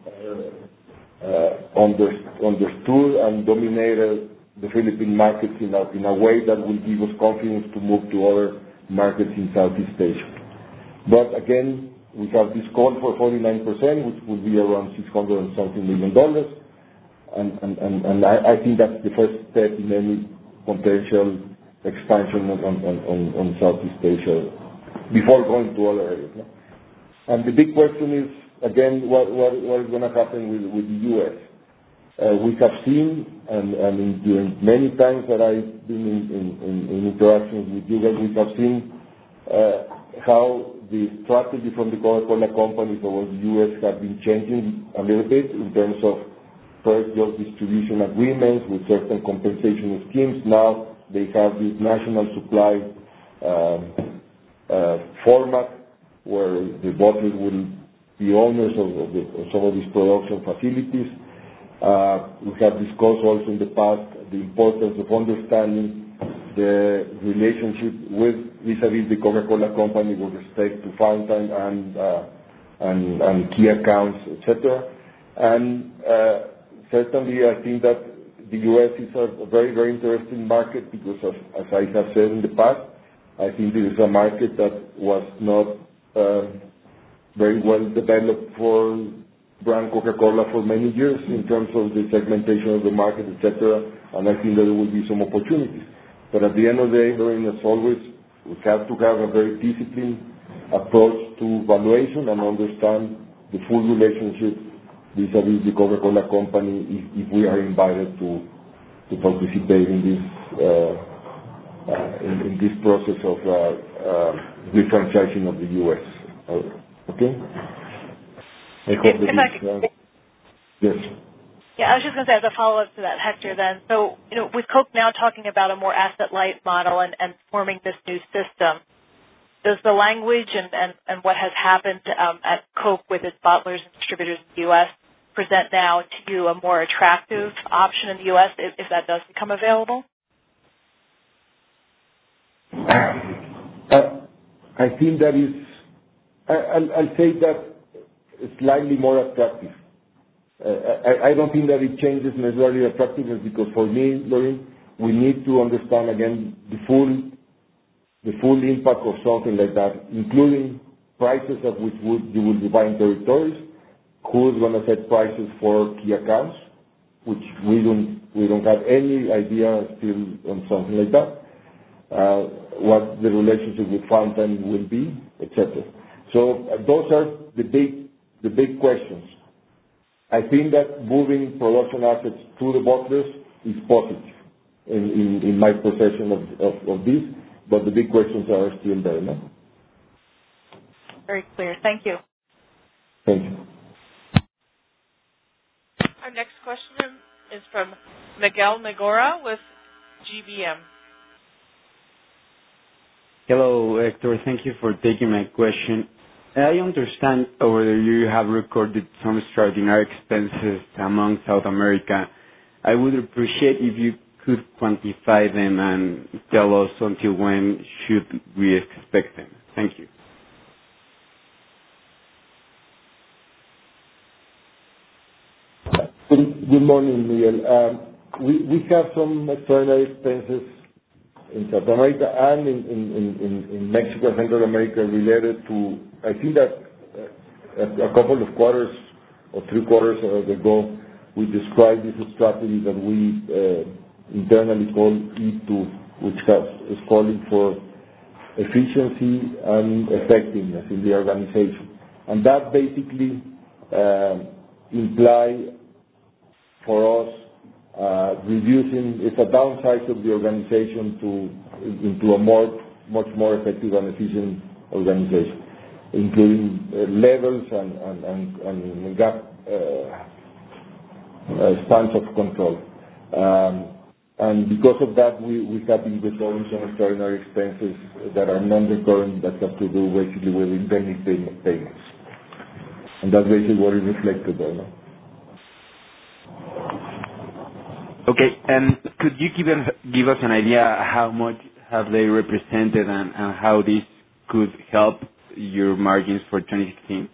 uh, uh, under, understood and dominated the Philippine markets in a, in a way that will give us confidence to move to other markets in Southeast Asia. But again, we have this call for forty-nine percent, which will be around six hundred and something million dollars. And, and, and, and I, I think that's the first step in any potential expansion on, on, on, on Southeast Asia before going to other areas. No? And the big question is, again, what, what, what is going to happen with, with the U S? Uh, we have seen, and, and in, during many times that I've been in, in, in, in interactions with you guys, we have seen uh, how the strategy from the Coca-Cola company towards the U S have been changing a little bit in terms of first just distribution agreements with certain compensation schemes. Now they have this national supply uh, uh, format where the bottlers will be owners of, of, the, of some of these production facilities. Uh, we have discussed also in the past the importance of understanding the relationship with vis-a-vis the Coca-Cola company with respect to fountain and uh, and, and key accounts, et cetera. And uh, certainly, I think that the U S is a very, very interesting market because, of, as I have said in the past, I think this is a market that was not uh, very well developed for brand Coca-Cola for many years in terms of the segmentation of the market, et cetera. And I think that there will be some opportunities. But at the end of the day, Lorraine, as always, we have to have a very disciplined approach to valuation and understand the full relationship vis-a-vis the Coca-Cola company if, if we are invited to to participate in this uh, uh, in, in this process of uh, uh, refranchising of the U S. Uh, okay. I hope that if this, uh, yes. Yeah, I was just going to say as a follow-up to that, Hector, then, so, you know, with Coke now talking about a more asset-light model and, and forming this new system, does the language and, and, and what has happened um, at Coke with its bottlers and distributors in the U S present now to you a more attractive option in the U S if, if that does become available? Uh, I think that is, I, I'll, I'll say that slightly more attractive. Uh, I, I don't think that it changes necessarily attractiveness because for me, Lorraine, we need to understand again the full the full impact of something like that, including prices at which would, you will be buying territories, who's going to set prices for key accounts, which we don't we don't have any idea still on something like that, uh, what the relationship with fountain will be, et cetera. So uh, those are the big the big questions. I think that moving production assets to the bottlers is positive in, in, in my perception of, of, of this, but the big questions are still there, no? Very clear. Thank you. Thank you. Our next question is from Miguel Megora with G B M. Hello, Hector. Thank you for taking my question. I understand over the year you have recorded some extraordinary expenses among South America. I would appreciate if you could quantify them and tell us until when should we expect them. Thank you. Good, good morning, Miguel. Um, we, we have some extraordinary expenses in South America and in, in, in, in Mexico and Central America related to, I think that uh, a couple of quarters or three quarters ago, we described this strategy that we uh, internally call E two, which has, is calling for efficiency and effectiveness in the organization. And that basically uh, imply for us Uh, reducing, it's a downsize of the organization to into a more, much more effective and efficient organization, including uh, levels and and and, and gap uh, uh, spans of control. Um, and because of that, we we have been recording some extraordinary expenses that are non-recurrent that have to do basically with indemnity payments, and that's basically what is reflected there. No? Okay, and could you give us, give us an idea how much have they represented and, and how this could help your margins for twenty sixteen?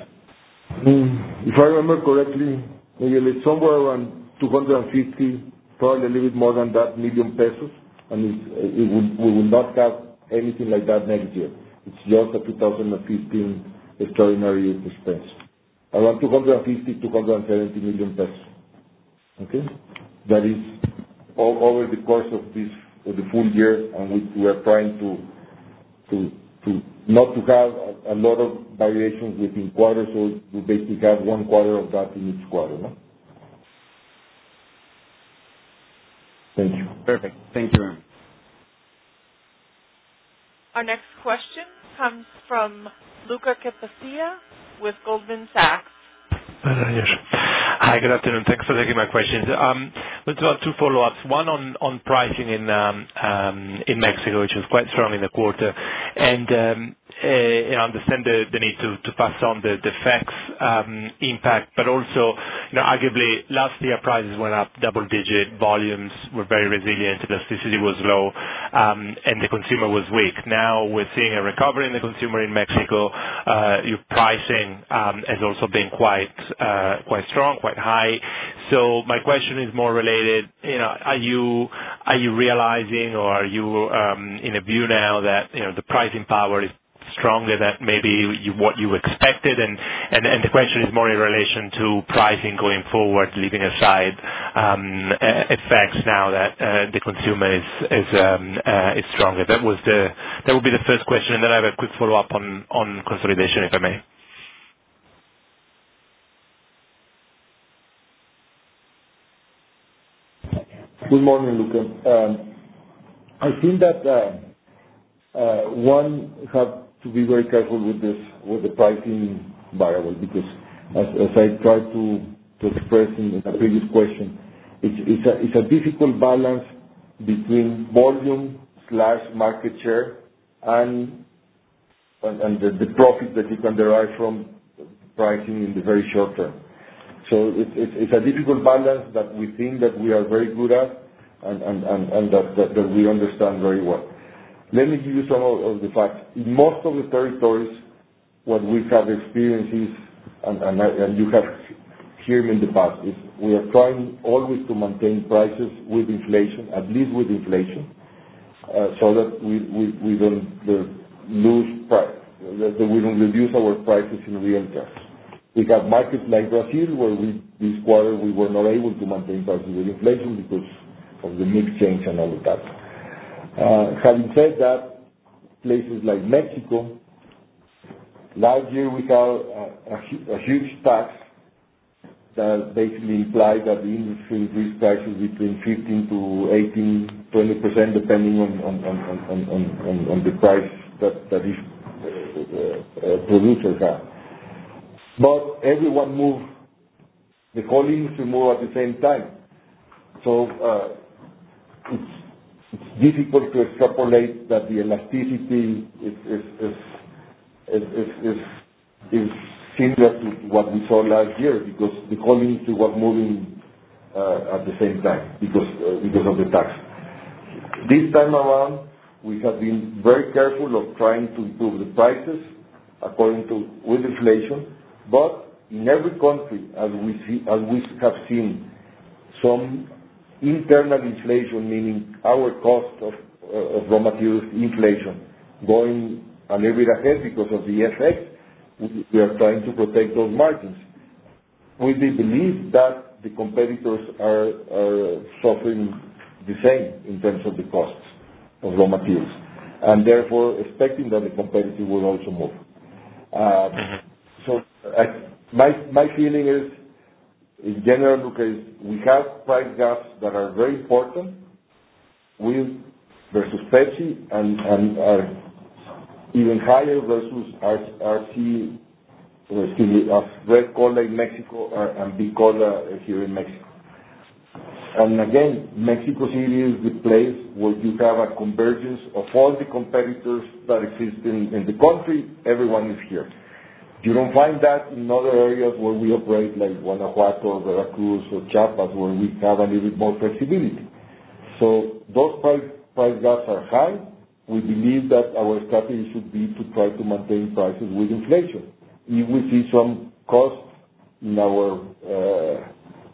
Mm, if I remember correctly, Miguel, it's somewhere around two hundred fifty probably a little bit more than that, million pesos, and it's, it will, we will not have anything like that next year. It's just a two thousand fifteen extraordinary expense, around two hundred fifty, two hundred seventy million pesos. Okay, that is all over the course of this of the full year, and we, we are trying to to to not to have a, a lot of variations within quarters, so we basically have one quarter of that in each quarter. No? Thank you. Perfect. Thank you very much. Our next question comes from Luca Capaccia with Goldman Sachs. Uh, yes. Hi, good afternoon. Thanks for taking my questions. Um, let's have two follow-ups. One on, on pricing in um, um, in Mexico, which was quite strong in the quarter, and um, uh, I understand the, the need to, to pass on the, the F X um, impact, but also, you know, arguably last year prices went up double-digit, volumes were very resilient, elasticity was low, um, and the consumer was weak. Now we're seeing a recovery in the consumer in Mexico. Uh, your pricing um, has also been quite uh, quite strong, quite high. So my question is more related, you know, are you are you realizing, or are you um, in a view now that, you know, the pricing power is stronger than maybe you, what you expected, and, and, and the question is more in relation to pricing going forward, leaving aside um, uh, effects now that uh, the consumer is is, um, uh, is stronger. That was the that would be the first question, and then I have a quick follow up on on consolidation, if I may. Good morning, Luca. Um, I think that uh, uh, one have to be very careful with this, with the pricing variable, because as, as I tried to, to express in the previous question, it's, it's, a, it's a difficult balance between volume slash market share and, and, and the, the profit that you can derive from pricing in the very short term. So it's, it's, it's a difficult balance that we think that we are very good at, and, and, and, and that, that, that we understand very well. Let me give you some of, of the facts. In most of the territories, what we have experienced is, and, and, I, and you have heard me in the past, is we are trying always to maintain prices with inflation, at least with inflation, uh, so that we, we, we don't uh, lose price, that we don't reduce our prices in real terms. We have markets like Brazil, where we, this quarter we were not able to maintain prices with inflation because of the mix change and all of that. Uh, having said that, places like Mexico, last year we had a, a, a huge tax that basically implied that the industry increased prices between fifteen to eighteen, twenty percent, depending on, on, on, on, on, on, on the price that, that each uh, uh, producer had. But everyone moved, the whole industry moved at the same time. So uh, it's, it's difficult to extrapolate that the elasticity is, is, is, is, is, is, is similar to what we saw last year, because the whole industry was moving uh, at the same time because, uh, because of the tax. This time around, we have been very careful of trying to improve the prices according to with inflation. But in every country, as we see, as we have seen, some internal inflation, meaning our cost of, uh, of raw materials inflation, going a little bit ahead because of the F X, we, we are trying to protect those margins. We believe that the competitors are, are suffering the same in terms of the costs of raw materials, and therefore expecting that the competitor will also move. Uh, So I, my my feeling is, in general, because we have price gaps that are very important with versus Pepsi, and, and are even higher versus R C, excuse me, of Red Cola in Mexico and Big Cola here in Mexico. And again, Mexico City is the place where you have a convergence of all the competitors that exist in, in the country. Everyone is here. You don't find that in other areas where we operate, like Guanajuato, Veracruz, or Chiapas, where we have a little bit more flexibility. So those price, price gaps are high. We believe that our strategy should be to try to maintain prices with inflation. If we see some cost in our uh,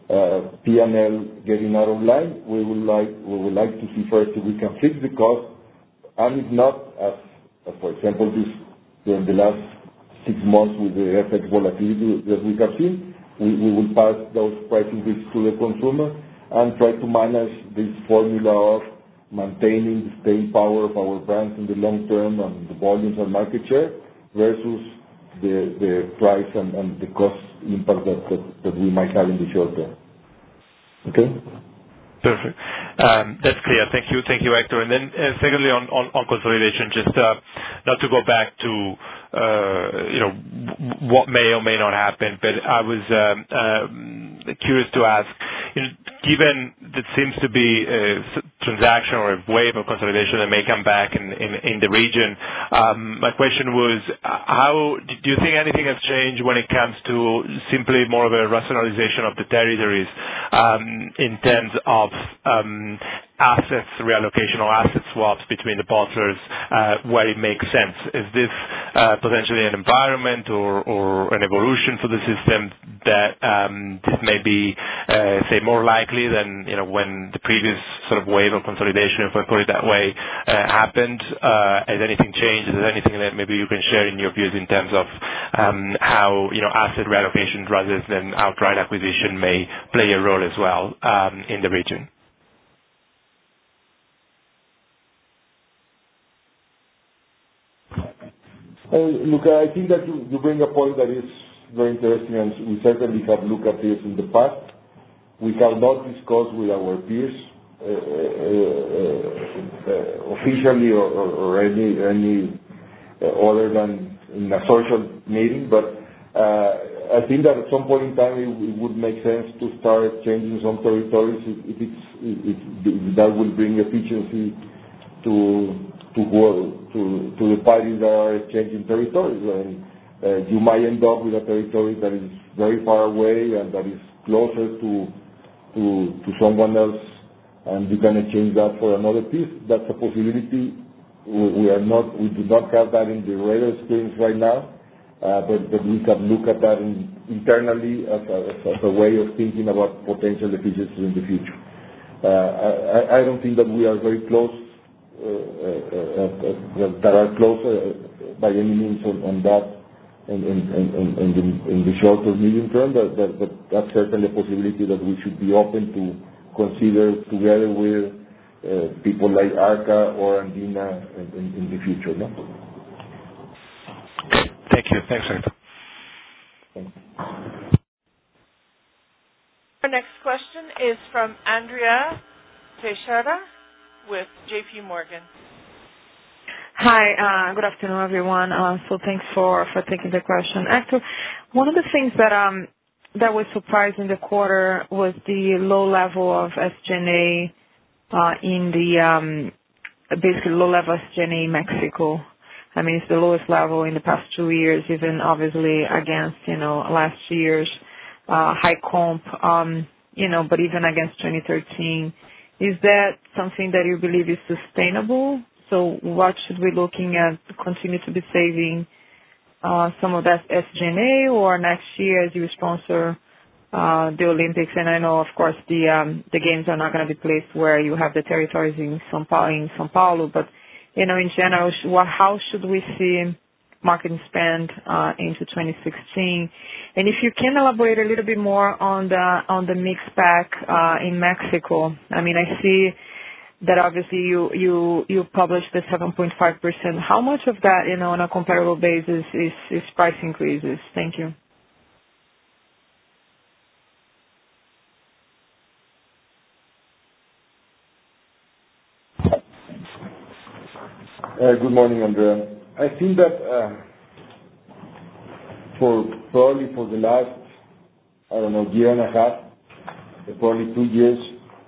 uh, P and L getting out of line. We would like we would like to see first if we can fix the cost, and if not, as, as for example, this during the last six months with the F X volatility that we have seen, we, we will pass those price increases to the consumer and try to manage this formula of maintaining the staying power of our brands in the long term and the volumes and market share versus the the price and, and the cost impact that, that, that we might have in the short term. Okay? Perfect. Um, that's clear. Thank you. Thank you, Hector. And then uh, secondly, on, on, on consolidation, just uh, not to go back to uh, you know what may or may not happen, but I was um, uh, curious to ask, you know, given that seems to be a transaction or a wave of consolidation that may come back in, in, in the region, um, my question was, how do you think anything has changed when it comes to simply more of a rationalization of the territories um, in terms of um, assets reallocation or asset swaps between the bottlers uh, where it makes sense? Is this uh, potentially an environment or, or an evolution for the system that um, this may be, uh, say, more likely than you know when the previous sort of wave of consolidation, if I put it that way, uh, happened? Uh, has anything changed? Is there anything that maybe you can share in your views in terms of um, how you know asset reallocation rather than outright acquisition may play a role as well um, in the region? Uh, look, I think that you, you bring a point that is very interesting, and we certainly have looked at this in the past. We have not discussed with our peers uh, uh, uh, officially or, or, or any any uh, other than in a social meeting, but uh, I think that at some point in time it, it would make sense to start changing some territories if, if, it's, if, if that will bring efficiency to to to to the parties that are exchanging territories. And uh, you might end up with a territory that is very far away and that is closer to to to someone else, and you can exchange that for another piece. That's a possibility. We, we are not we do not have that in the radar screens right now, uh, but but we can look at that in, internally as a, as a way of thinking about potential efficiencies in the future. Uh, I, I don't think that we are very close. Uh, uh, uh, that are close uh, by any means on, on that in, in, in, in, the, in the short or medium term, but, but, but that's certainly a possibility that we should be open to consider together with uh, people like Arca or Andina in, in, in the future. No? Thank you. Thanks, Hector. Thank you. Our next question is from Andrea Teixeira with J P Morgan. Hi, uh, good afternoon, everyone. Uh, so thanks for, for taking the question. Actually, one of the things that um that was surprising in the quarter was the low level of S G and A uh, in the um, basically low level S G and A in Mexico. I mean, it's the lowest level in the past two years, even obviously against you know last year's uh, high comp, um, you know, but even against twenty thirteen. Is that something that you believe is sustainable? So what should we looking at to continue to be saving uh, some of that S G and A, or next year as you sponsor uh, the Olympics? And I know, of course, the um, the games are not going to be placed where you have the territories in São Paulo, in São Paulo, but you know, in general, what, how should we see marketing spend uh, into twenty sixteen? And if you can elaborate a little bit more on the on the mix pack uh, in Mexico. I mean, I see that obviously you you you published the seven point five percent. How much of that, you know, on a comparable basis is is price increases? Thank you. Uh, good morning, Andrea. I think that uh, for probably for the last, I don't know, year and a half, probably two years,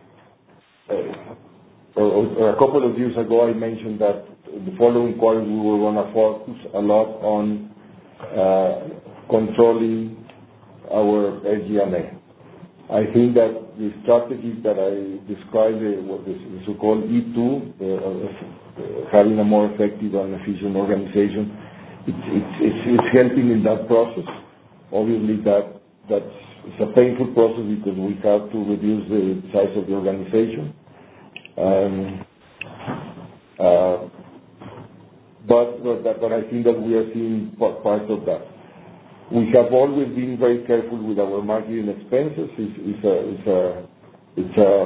uh, or, or a couple of years ago, I mentioned that the following quarter we were going to focus a lot on uh, controlling our S G and A. I think that the strategy that I described, uh, what is the so-called E two, uh, uh, having a more effective and efficient organization, it's, it's, it's, it's helping in that process. Obviously, that that's it's a painful process because we have to reduce the size of the organization. Um, uh, but, but, but I think that we are seeing part of that. We have always been very careful with our marketing expenses. It's, it's a, it's a, it's a,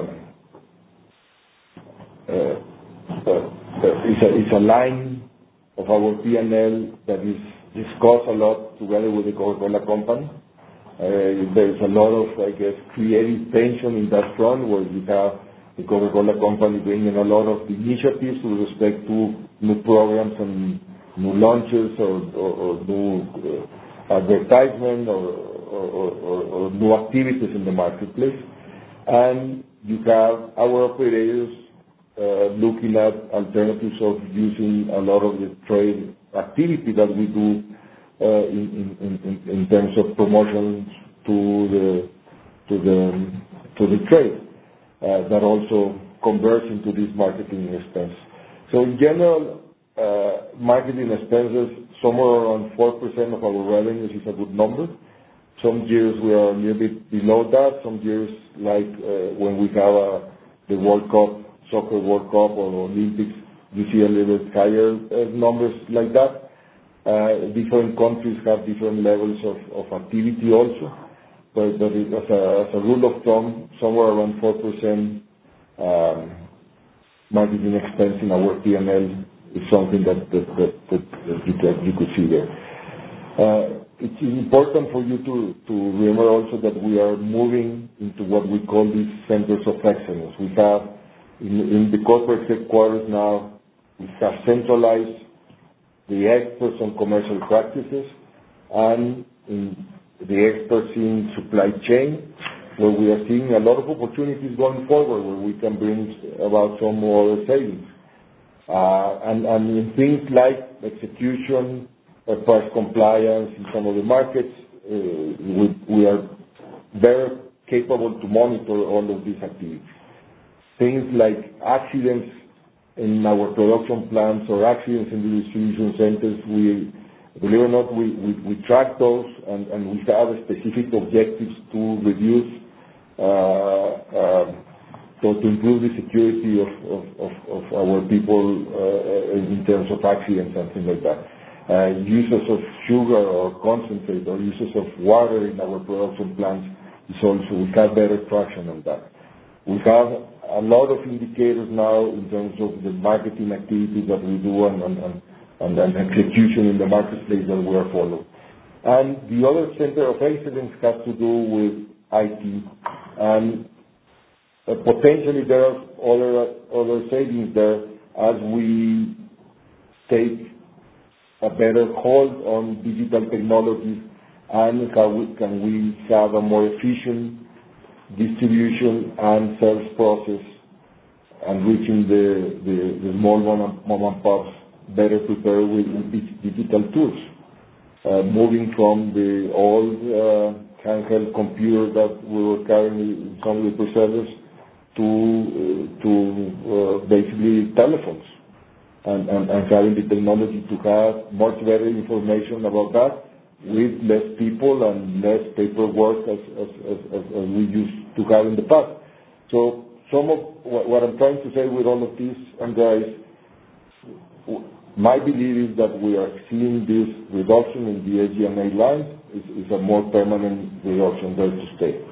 uh, uh, it's a, it's a line of our P and L that is discussed a lot together with the Coca-Cola Company. Uh, there's a lot of, I guess, creative tension in that front where you have the Coca-Cola Company bringing a lot of initiatives with respect to new programs and new launches or, or, or new uh, advertisement or, or, or, or new activities in the marketplace. And you have our operators uh, looking at alternatives of using a lot of the trade activity that we do Uh, in, in, in, in terms of promotions to the to the to the trade uh, that also converts into this marketing expense. So in general, uh, marketing expenses somewhere around four percent of our revenues is a good number. Some years we are a little bit below that. Some years, like uh, when we have a, the World Cup, Soccer World Cup or Olympics, you see a little bit higher uh, numbers like that. Uh, different countries have different levels of, of activity also, but, but it, as, a, as a rule of thumb, somewhere around four percent um, marketing expense in our P and L is something that, that, that, that, that you, that you could see there. Uh, it's important for you to, to remember also that we are moving into what we call these centers of excellence. We have, in, in the corporate headquarters now, we have centralized the experts on commercial practices and in the experts in supply chain, where we are seeing a lot of opportunities going forward, where we can bring about some more savings. Uh, and, and in things like execution, uh, price compliance in some of the markets, uh, we, we are very capable to monitor all of these activities. Things like accidents in our production plants or accidents in the distribution centers, we, believe it or not, we, we, we track those and, and we have specific objectives to reduce, uh, uh, to, to improve the security of, of, of, of our people uh, in terms of accidents and things like that. Uh, uses of sugar or concentrate or uses of water in our production plants is also, we have better traction on that. We have a lot of indicators now in terms of the marketing activities that we do and, and, and, and, and execution in the marketplace that we are following. And the other center of excellence has to do with I T. And uh, potentially there are other, other savings there as we take a better hold on digital technologies and how we, can we have a more efficient distribution and sales process and reaching the, the, the small mom and, mom and pops better prepared with digital tools. Uh, moving from the old uh, handheld computer that we were carrying in some of the processors to, uh, to uh, basically telephones and, and, and having the technology to have much better information about that with less people and less paperwork as, as, as, as, as we used to have in the past. So some of what I'm trying to say with all of this, Andrea, is my belief is that we are seeing this reduction in the S G and A line is, is a more permanent reduction there to stay.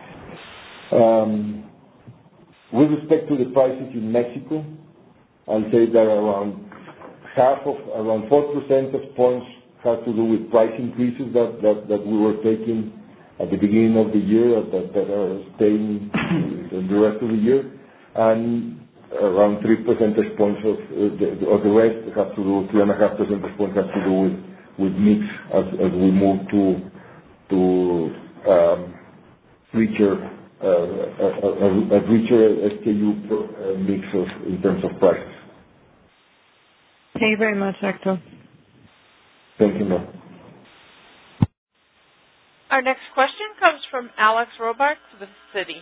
Um, with respect to the prices in Mexico, I'll say that around half of, around four percentage points have to do with price increases that, that, that we were taking at the beginning of the year that, that are staying the rest of the year, and around three percentage points of uh, the, of the rest have to do, three and a half percentage points have to do with, with mix as, as we move to to um, richer uh, a, a, a richer S K U uh, mix of, in terms of prices. Thank you very much, Hector. Thank you, ma'am. Our next question comes from Alex Robarts with Citi.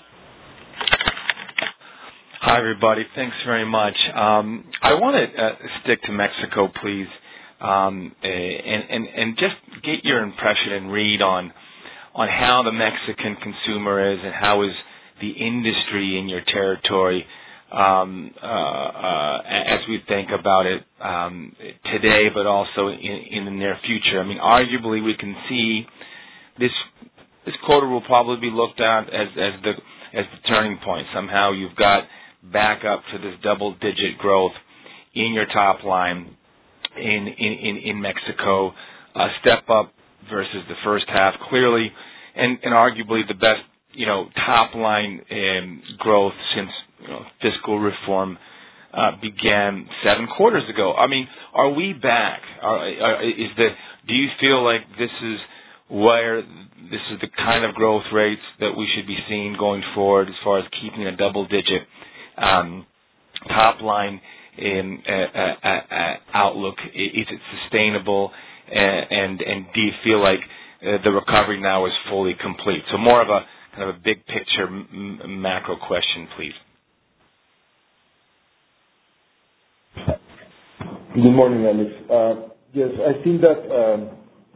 Hi, everybody. Thanks very much. Um, I want to uh, stick to Mexico, please, um, and, and, and just get your impression and read on on how the Mexican consumer is and how is the industry in your territory um, uh, uh, as we think about it um, today, but also in, in the near future. I mean, arguably, we can see this this quarter will probably be looked at as, as the as the turning point. Somehow, you've got back up to this double-digit growth in your top line in in in, in Mexico, a step up versus the first half, clearly, and, and arguably the best, you know, top line um, growth since you know, fiscal reform uh, began seven quarters ago. I mean, are we back? Are, are, is the do you feel like this is where this is the kind of growth rates that we should be seeing going forward as far as keeping a double-digit um, top line in uh, uh, uh, outlook? Is it sustainable? And, and do you feel like uh, the recovery now is fully complete? So more of a kind of a big picture m- macro question, please. Good morning, Alex. Uh, yes, I think that um,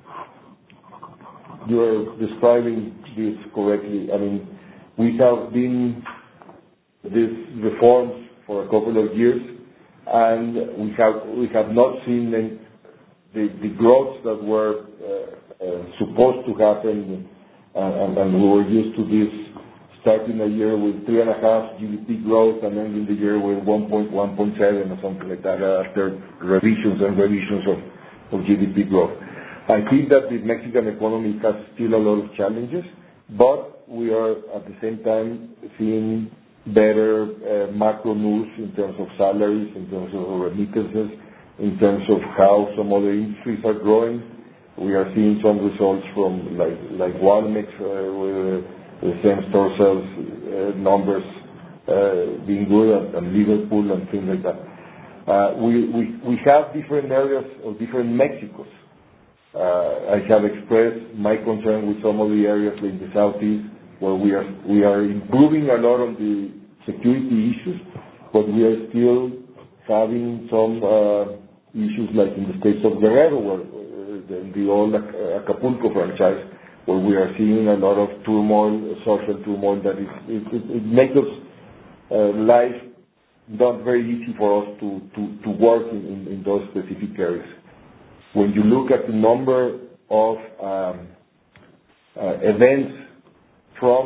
you're describing this correctly. I mean, we have been these reforms for a couple of years, and we have we have not seen any The, the growth that were uh, uh, supposed to happen, uh, and, and we were used to this starting a year with three and a half G D P growth and ending the year with one point one point seven or something like that after revisions and revisions of, of G D P growth. I think that the Mexican economy has still a lot of challenges, but we are at the same time seeing better uh, macro news in terms of salaries, in terms of remittances, in terms of how some other industries are growing. We are seeing some results from like like Walmex, uh, with the same store sales uh, numbers uh, being good, and, and Liverpool and things like that. Uh, we, we, we have different areas of different Mexicos. Uh, I have expressed my concern with some of the areas in the southeast where we are we are improving a lot on the security issues, but we are still having some uh, issues like in the states of Guerrero, where uh, the, the old Acapulco franchise, where we are seeing a lot of turmoil, social turmoil that is, it, it, it makes us uh, life not very easy for us to, to, to work in, in, in those specific areas. When you look at the number of um, uh, events from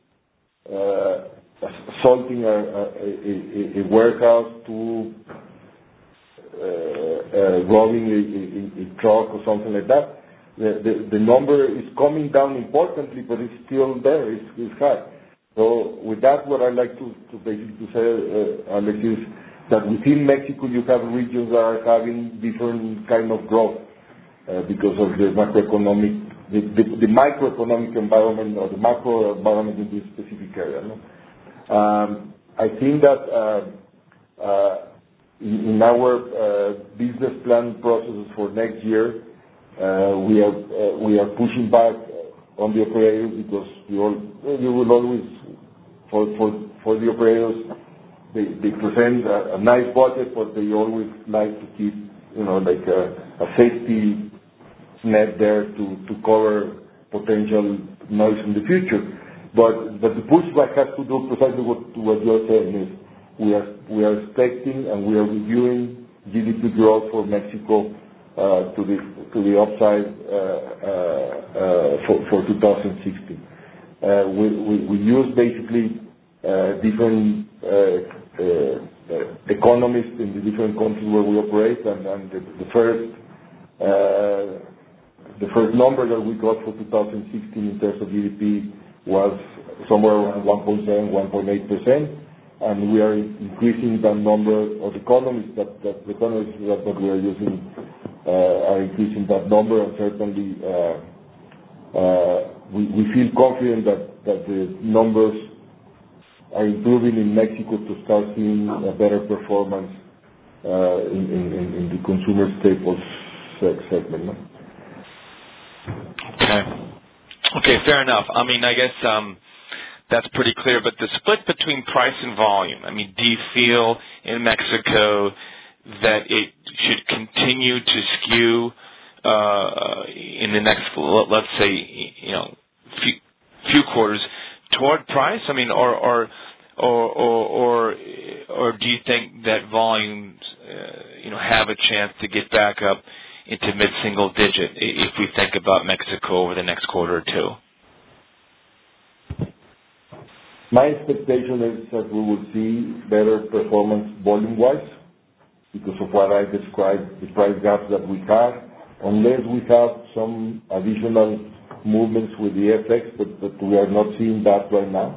uh, assaulting a, a, a, a warehouse to Uh, uh, robbing a, a, a truck or something like that, the, the, the number is coming down importantly, but it's still there, it's, it's high. So with that, what I like to, to basically to say, uh, Alex, is that within Mexico you have regions that are having different kind of growth uh, because of the macroeconomic, the, the, the microeconomic environment or the macro environment in this specific area. No? Um, I think that uh, uh, In, in our uh, business plan processes for next year, uh, we are uh, we are pushing back on the operators because we all we will always for for for the operators they they present a, a nice budget, but they always like to keep you know like a, a safety net there to to cover potential noise in the future. But but the pushback has to do precisely what what you're saying is. We are we are expecting and we are reviewing G D P growth for Mexico uh, to the to the upside uh, uh, uh, for for two thousand sixteen. Uh, we, we we use basically uh, different uh, uh, economists in the different countries where we operate, and, and the, the first uh, the first number that we got for two thousand sixteen in terms of G D P was somewhere around one point seven, one point eight percent. And we are increasing that number of economists that, that the economists that, that we are using uh, are increasing that number, and certainly uh, uh, we, we feel confident that, that the numbers are improving in Mexico to start seeing a better performance uh, in, in, in the consumer staples segment. No? Okay. Okay, fair enough. I mean, I guess. Um That's pretty clear, but the split between price and volume, I mean, do you feel in Mexico that it should continue to skew uh, in the next, let's say, you know, few quarters toward price? I mean, or or or or or, or do you think that volumes, uh, you know, have a chance to get back up into mid-single digit if we think about Mexico over the next quarter or two? My expectation is that we will see better performance volume-wise because of what I described, the price gaps that we have, unless we have some additional movements with the F X, but, but we are not seeing that right now.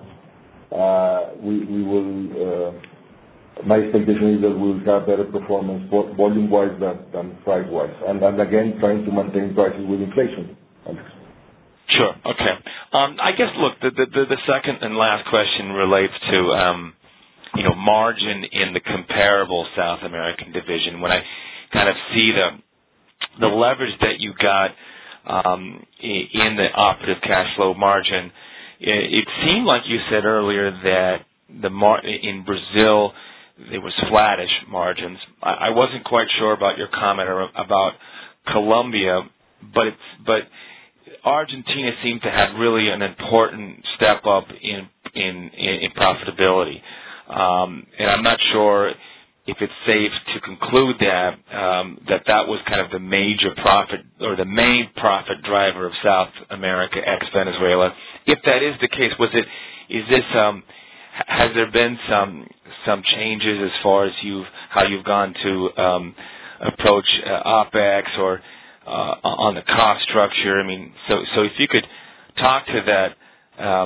Uh, we, we will, uh, my expectation is that we will have better performance volume-wise than, than price-wise. And, and again, trying to maintain prices with inflation. Alex. Sure. Okay. Um, I guess, look, the, the, the second and last question relates to, um, you know, margin in the comparable South American division. When I kind of see the the leverage that you got um, in the operative cash flow margin, it, it seemed like you said earlier that the mar- in Brazil there was flattish margins. I, I wasn't quite sure about your comment about Colombia, but it's but. Argentina seemed to have really an important step up in in, in profitability, um, and I'm not sure if it's safe to conclude that um, that that was kind of the major profit or the main profit driver of South America ex Venezuela. If that is the case, was it is this um, has there been some some changes as far as you've how you've gone to um, approach uh, OpEx or Uh, on the cost structure? I mean, so so if you could talk to that um,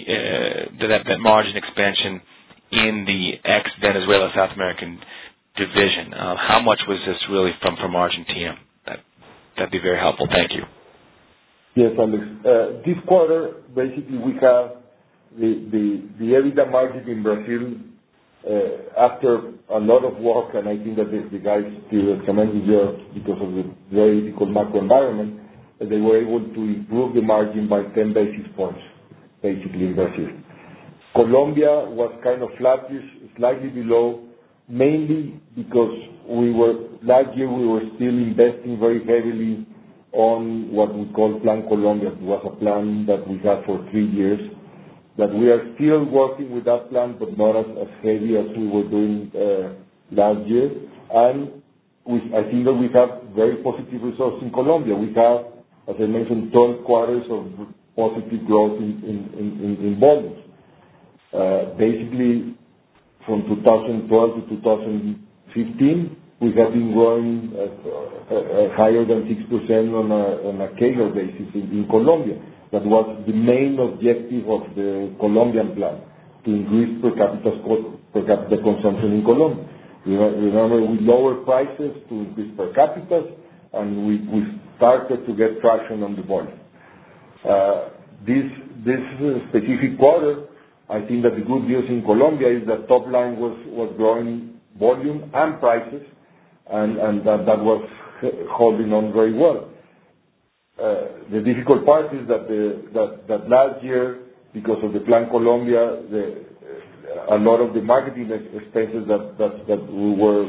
uh, that that margin expansion in the ex-Venezuela South American division, uh, how much was this really from from Argentina? That that'd be very helpful. Thank you. Yes, Alex. Uh, this quarter, basically, we have the the the EBITDA margin in Brazil. Uh, after a lot of work, and I think that the, the guys did a tremendous job because of the very difficult macro environment, uh, they were able to improve the margin by ten basis points, basically in Brazil. Colombia was kind of flattish, slightly below, mainly because we were last year we were still investing very heavily on what we call Plan Colombia. It was a plan that we had for three years. That we are still working with that plan, but not as, as heavy as we were doing uh, last year. And we, I think that we have very positive results in Colombia. We have, as I mentioned, twelve quarters of positive growth in, in, in, in volumes. Uh, basically, from two thousand twelve to two thousand fifteen, we have been growing uh, uh, uh, higher than six percent on a, on a C A G R basis in, in Colombia. That was the main objective of the Colombian plan, to increase per capita, per capita consumption in Colombia. Remember, we lowered prices to increase per capita, and we, we started to get traction on the volume. Uh, this, this specific quarter, I think that the good news in Colombia is that top line was, was growing volume and prices, and, and that, that was holding on very well. Uh, the difficult part is that, the, that, that last year, because of the Plan Colombia, the, uh, a lot of the marketing expenses that, that, that we were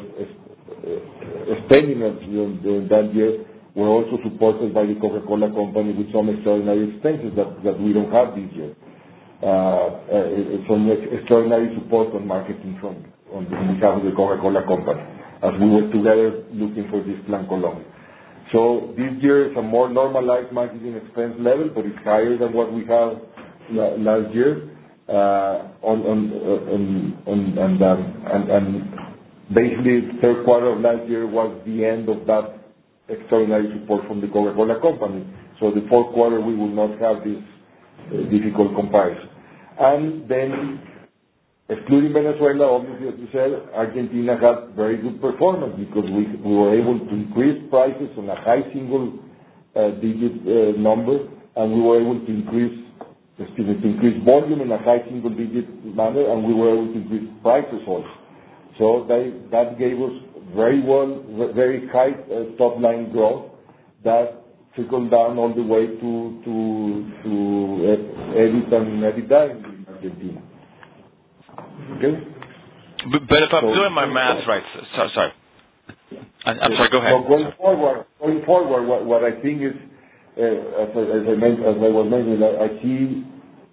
uh, spending during, during that year were also supported by the Coca-Cola Company with some extraordinary expenses that, that we don't have this year. Uh, uh, some extraordinary support on marketing from on behalf of the Coca-Cola Company, as we were together looking for this Plan Colombia. So this year is a more normalized marketing expense level, but it's higher than what we had last year. Uh, on, on, on, on, and, um, and, and basically, the third quarter of last year was the end of that extraordinary support from the Coca-Cola Company. So the fourth quarter, we will not have this uh, difficult comparison. And then, excluding Venezuela, obviously, as you said, Argentina had very good performance because we, we were able to increase prices on a high single uh, digit uh, number, and we were able to increase, excuse me, to increase volume in a high single digit manner, and we were able to increase prices also. So they, that gave us very well, very high uh, top line growth that trickled down all the way to to to uh, EBIT and EBITDA in Argentina. Okay. But, but if I'm so, doing my math right, so, sorry. I'm, I'm sorry. Go ahead. So going forward, going forward, what, what I think is, uh, as, I, as I mentioned, as I was mentioning, I, I see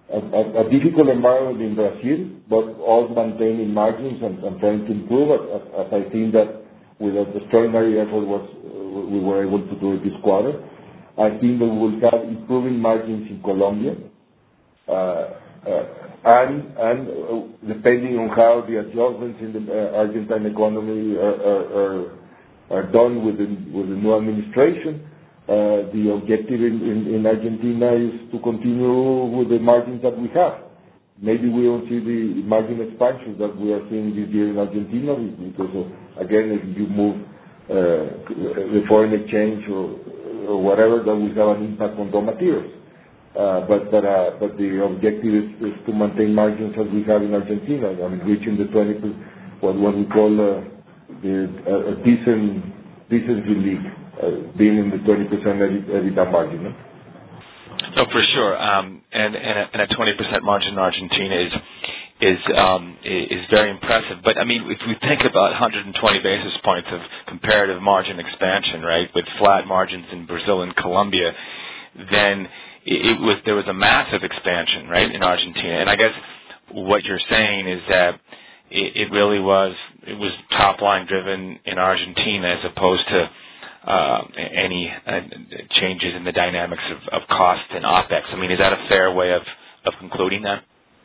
a, a, a difficult environment in Brazil, but all maintaining margins and, and trying to improve. As, as I think that with an extraordinary effort was uh, we were able to do it this quarter. I think that we will have improving margins in Colombia. Uh, uh, and and uh, depending on how the adjustments in the uh, Argentine economy are, are, are, are done with the, with the new administration, uh, the objective in, in, in Argentina is to continue with the margins that we have. Maybe we don't see the margin expansion that we are seeing this year in Argentina because, of, again, if you move uh, the foreign exchange or, or whatever, that will have an impact on raw materials. Uh, but but, uh, but the objective is, is to maintain margins as we have in Argentina. I mean, reaching the twenty percent, what what we call uh, the uh, a decent decent relief, uh, being in the twenty percent EBITDA margin. No? No, for sure. Um, and and a, and a twenty percent margin in Argentina is is um, is very impressive. But I mean, if we think about one hundred twenty basis points of comparative margin expansion, right, with flat margins in Brazil and Colombia, then it was there was a massive expansion, right, in Argentina. And I guess what you're saying is that it, it really was it was top line driven in Argentina as opposed to uh, any uh, changes in the dynamics of, of cost and OPEX. I mean, is that a fair way of, of concluding that?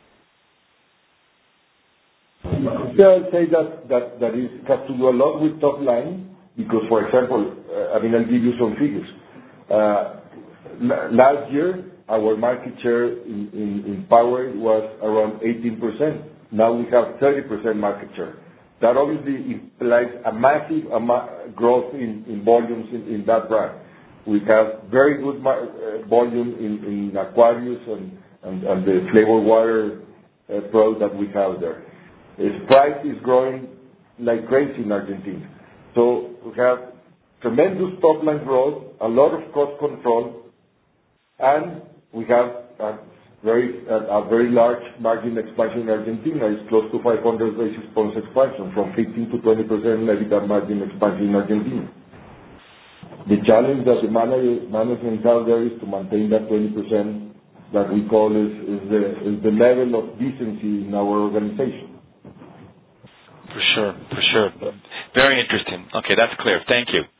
Yeah, I'd say that that that is has to do a lot with top line because, for example, uh, I mean, I'll give you some figures. Uh, Last year, our market share in, in, in power was around eighteen percent. Now we have thirty percent market share. That obviously implies a massive ama- growth in, in volumes in, in that brand. We have very good mar- uh, volume in, in Aquarius and, and, and the flavored water uh, product that we have there. Sprite is growing like crazy in Argentina. So we have tremendous top line growth, a lot of cost control, and we have a very a, a very large margin expansion in Argentina. It's close to five hundred basis points expansion, from fifteen to twenty percent EBITDA margin expansion in Argentina. The challenge that the manage, management has there is to maintain that twenty percent that we call is, is, the, is the level of decency in our organization. For sure, for sure. Very interesting. Okay, that's clear. Thank you.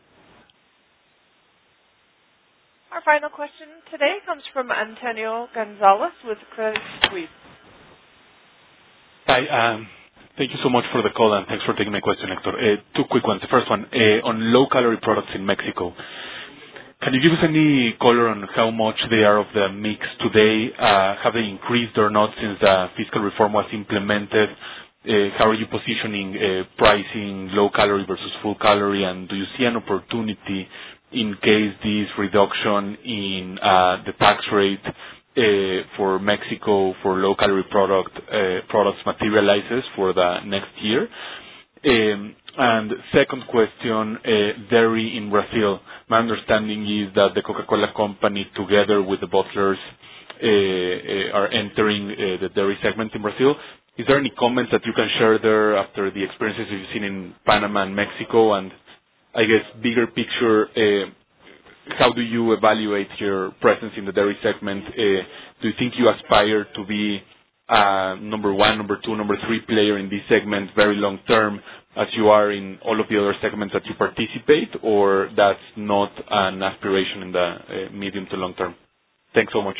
Our final question today comes from Antonio Gonzalez with Credit Suisse. Hi, um, thank you so much for the call and thanks for taking my question, Hector. Uh, two quick ones. The first one, uh, on low-calorie products in Mexico. Can you give us any color on how much they are of the mix today? Uh, have they increased or not since the fiscal reform was implemented? Uh, how are you positioning uh, pricing low-calorie versus full-calorie? And do you see an opportunity in case this reduction in uh, the tax rate uh, for Mexico for low-calorie product uh, products materializes for the next year? Um, and second question, uh, dairy in Brazil. My understanding is that the Coca-Cola Company, together with the bottlers, uh, uh, are entering uh, the dairy segment in Brazil. Is there any comments that you can share there after the experiences you've seen in Panama and Mexico? And I guess bigger picture, uh, how do you evaluate your presence in the dairy segment? Uh, do you think you aspire to be uh, number one, number two, number three player in this segment very long term as you are in all of the other segments that you participate, or that's not an aspiration in the uh, medium to long term? Thanks so much.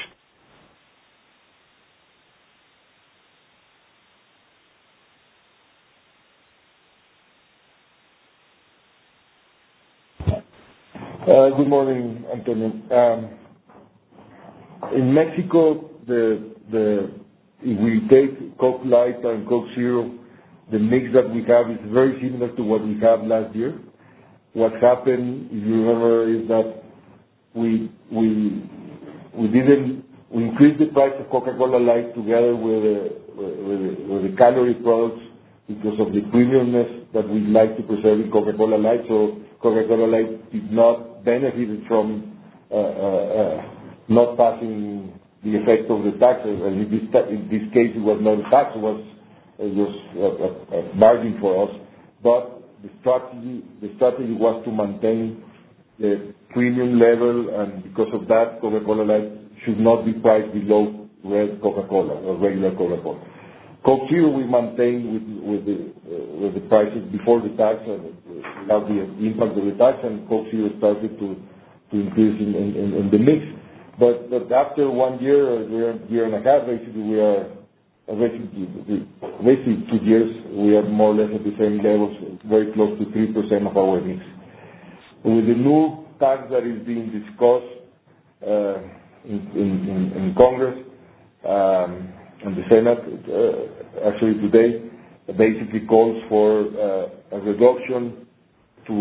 Uh, good morning, Antonio. Um, in Mexico, the the if we take Coke Light and Coke Zero, the mix that we have is very similar to what we had last year. What happened, if you remember, is that we we we didn't we increased the price of Coca-Cola Light together with the, with the, with the calorie products because of the premiumness that we like to preserve in Coca-Cola Light. So Coca-Cola Light did not benefit from uh, uh, uh, not passing the effect of the tax. And in this, in this case, it was not a tax; it was it was a, a, a margin for us. But the strategy the strategy was to maintain the premium level, and because of that, Coca-Cola Light should not be priced below red Coca-Cola or regular Coca-Cola. Coke Zero we maintain with with the uh, with the prices before the tax and without the impact of the tax, and Coke Zero started to to increase in, in, in the mix. But but after one year or year, year and a half, basically we are basically basically two years we are more or less at the same levels, very close to three percent of our mix. With the new tax that is being discussed uh, in, in, in, in Congress. Um, And the Senate, uh, actually today, basically calls for uh, a reduction to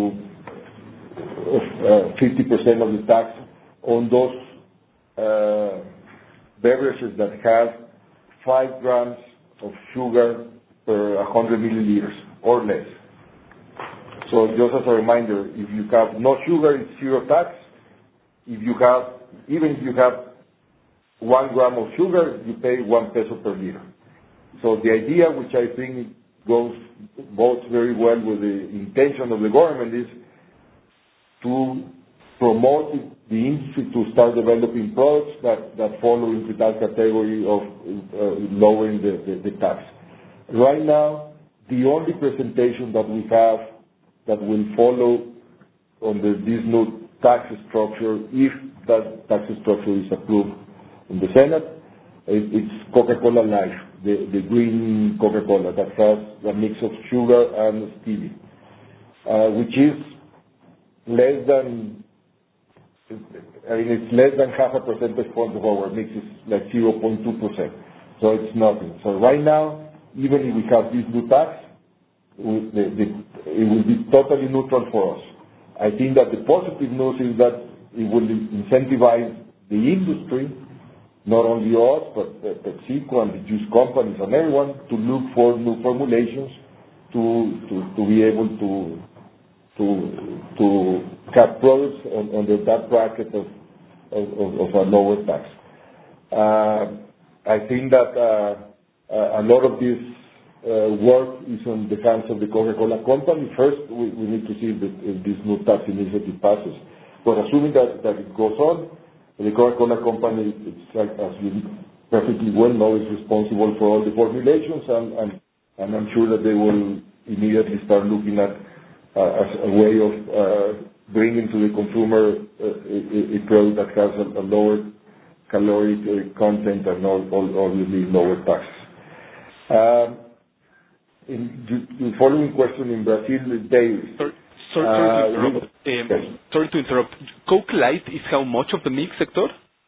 uh, fifty percent of the tax on those uh, beverages that have five grams of sugar per one hundred milliliters or less. So just as a reminder, if you have no sugar, it's zero tax. If you have, even if you have one gram of sugar, you pay one peso per liter. So the idea, which I think goes both very well with the intention of the government, is to promote the industry to start developing products that, that follow into that category of uh, lowering the, the, the tax. Right now, the only presentation that we have that will follow on the, this new tax structure, if that tax structure is approved in the Senate, it's Coca-Cola Life, the, the green Coca-Cola that has a mix of sugar and stevia, uh, which is less than, I mean, it's less than half a percentage point of our mix. It's like zero point two percent. So it's nothing. So right now, even if we have this new tax, we, the, the, it will be totally neutral for us. I think that the positive news is that it will incentivize the industry, not only us, but PepsiCo and the juice companies and everyone, to look for new formulations to to, to be able to to to have products on, under that bracket of of, of a lower tax. Uh, I think that uh, a lot of this uh, work is on the hands of the Coca-Cola company. First, we, we need to see if, the, if this new tax initiative passes. But assuming that, that it goes on, the Coca-Cola company, it's like, as you perfectly well know, is responsible for all the formulations, and, and, and I'm sure that they will immediately start looking at uh, as a way of uh, bringing to the consumer uh, a, a product that has a, a lower caloric content and all, all, obviously lower taxes. Um, in the following question in Brazil, dairy. Sorry, sorry, sorry to Uh, interrupt. Um, yes. Sorry to interrupt. Coke Light is how much of the mix, Hector?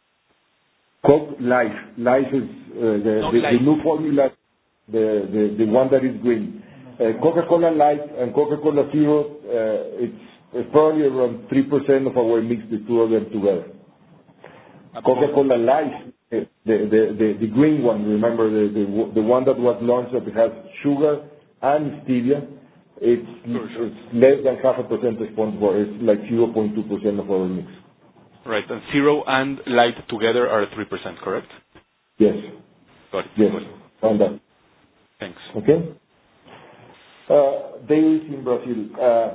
Coke Life. Life is uh, the, the, the new formula, the, the, the one that is green. Uh, Coca-Cola Light and Coca-Cola Zero, uh, it's, it's probably around three percent of our mix, the two of them together. Coca-Cola Life, the, the, the, the green one, remember, the, the, the one that was launched that has sugar and stevia, it's, Sure, sure. it's less than half a percentage point, for it's like zero point two percent of our mix. Right, and Zero and Light together are three percent, correct? Yes. Got it. Yes, Got it. on that. Thanks. Okay? Uh, Dairies in Brazil. Uh,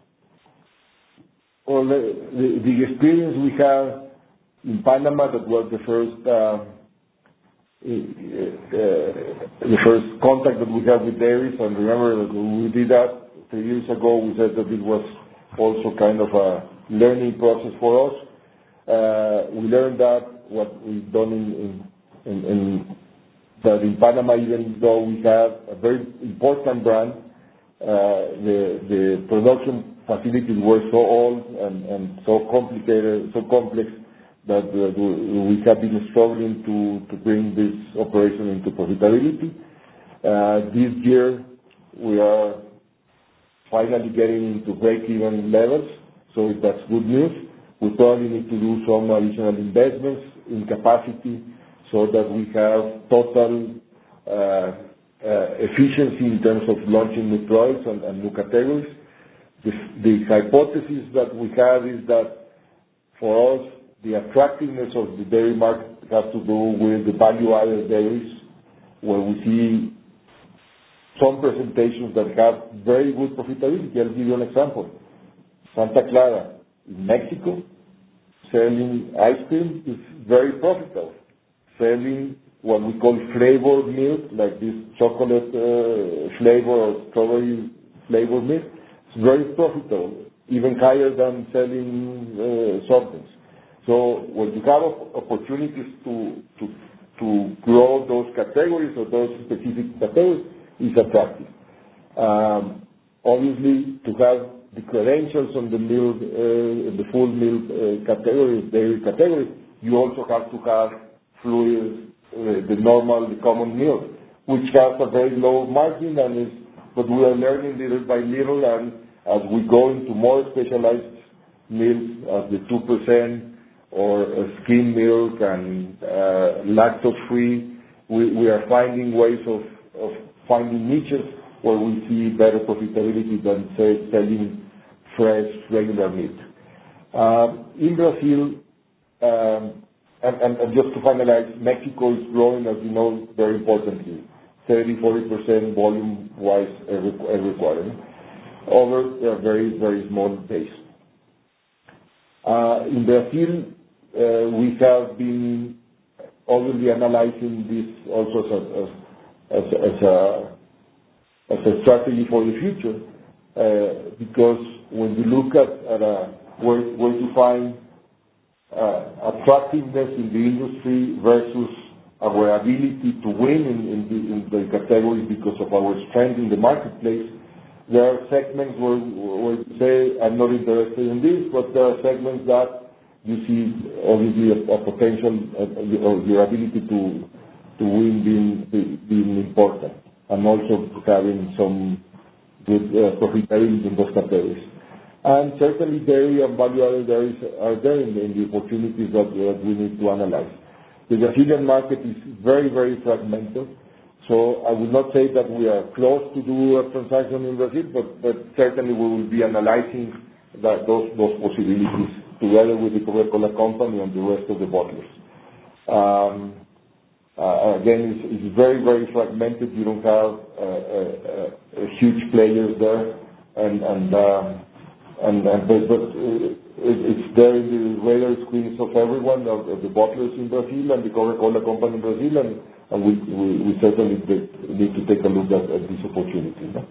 well, the, the, the experience we have in Panama, that was the first uh, uh, uh, the first contact that we had with dairies, and remember that when we did that three years ago, we said that it was also kind of a learning process for us. Uh, we learned that what we've done in, in, in, in that in Panama, even though we have a very important brand, uh, the the production facilities were so old and, and so complicated, so complex, that uh, we have been struggling to, to bring this operation into profitability. Uh, this year, we are finally getting into break-even levels, so that's good news. We probably need to do some additional investments in capacity so that we have total uh, uh, efficiency in terms of launching new products and, and new categories. The, the hypothesis that we have is that for us, the attractiveness of the dairy market has to do with the value-added dairies, where we see some presentations that have very good profitability. I'll give you an example. Santa Clara in Mexico, selling ice cream is very profitable. Selling what we call flavored milk, like this chocolate uh, flavor or strawberry flavored milk. It's very profitable, even higher than selling uh, soft drinks. So when you have opportunities to, to, to grow those categories or those specific categories, it's attractive. Um, obviously, to have the credentials on the milk, uh, the full milk uh, category, dairy category, you also have to have fluids, uh, the normal, the common milk, which has a very low margin, and is, but we are learning little by little, and as we go into more specialized milks, as the two percent or uh, skim milk and uh, lactose-free, we, we are finding ways of, of finding niches where we see better profitability than, say, selling fresh, regular meat. Um, in Brazil, um, and, and, and just to finalize, Mexico is growing, as you know, very importantly, thirty, forty percent volume-wise every, every quarter, over a very, very small base. Uh, in Brazil, uh, we have been obviously analyzing this also as, as, as, a, as a strategy for the future, uh, because when you look at, at a, where, where to find uh, attractiveness in the industry versus our ability to win in, in, the, in the categories because of our strength in the marketplace, there are segments where, where you say, I'm not interested in this, but there are segments that you see obviously a, a potential, uh, or your ability to, to win being, being important, and also having some good uh, profitability in those categories. And certainly dairy and value-added dairies are there in the, in the opportunities that, that we need to analyze. The Brazilian market is very, very fragmented, so I would not say that we are close to do a transaction in Brazil, but, but certainly we will be analyzing that, those, those possibilities together with the Coca-Cola Company and the rest of the bottlers. Um, Uh, again, it's, it's very, very fragmented. You don't have uh, uh, uh, huge players there, and and uh, and, and but, but uh, it, it's there in the radar screens of everyone, of, of the bottlers in Brazil and the Coca-Cola Company in Brazil, and, and we, we we certainly need to take a look at, at this opportunity. No?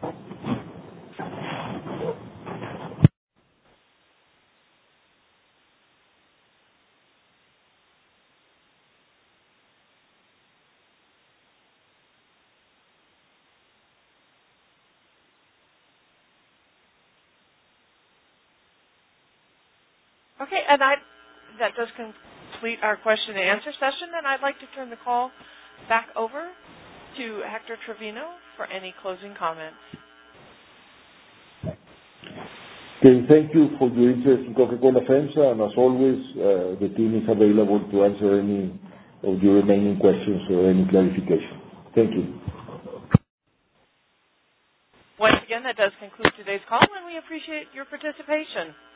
Okay, and I, that does complete our question and answer session, and I'd like to turn the call back over to Hector Trevino for any closing comments. Okay, thank you for your interest in Coca-Cola FEMSA, and as always, uh, the team is available to answer any of your remaining questions or any clarification. Thank you. Once again, that does conclude today's call, and we appreciate your participation.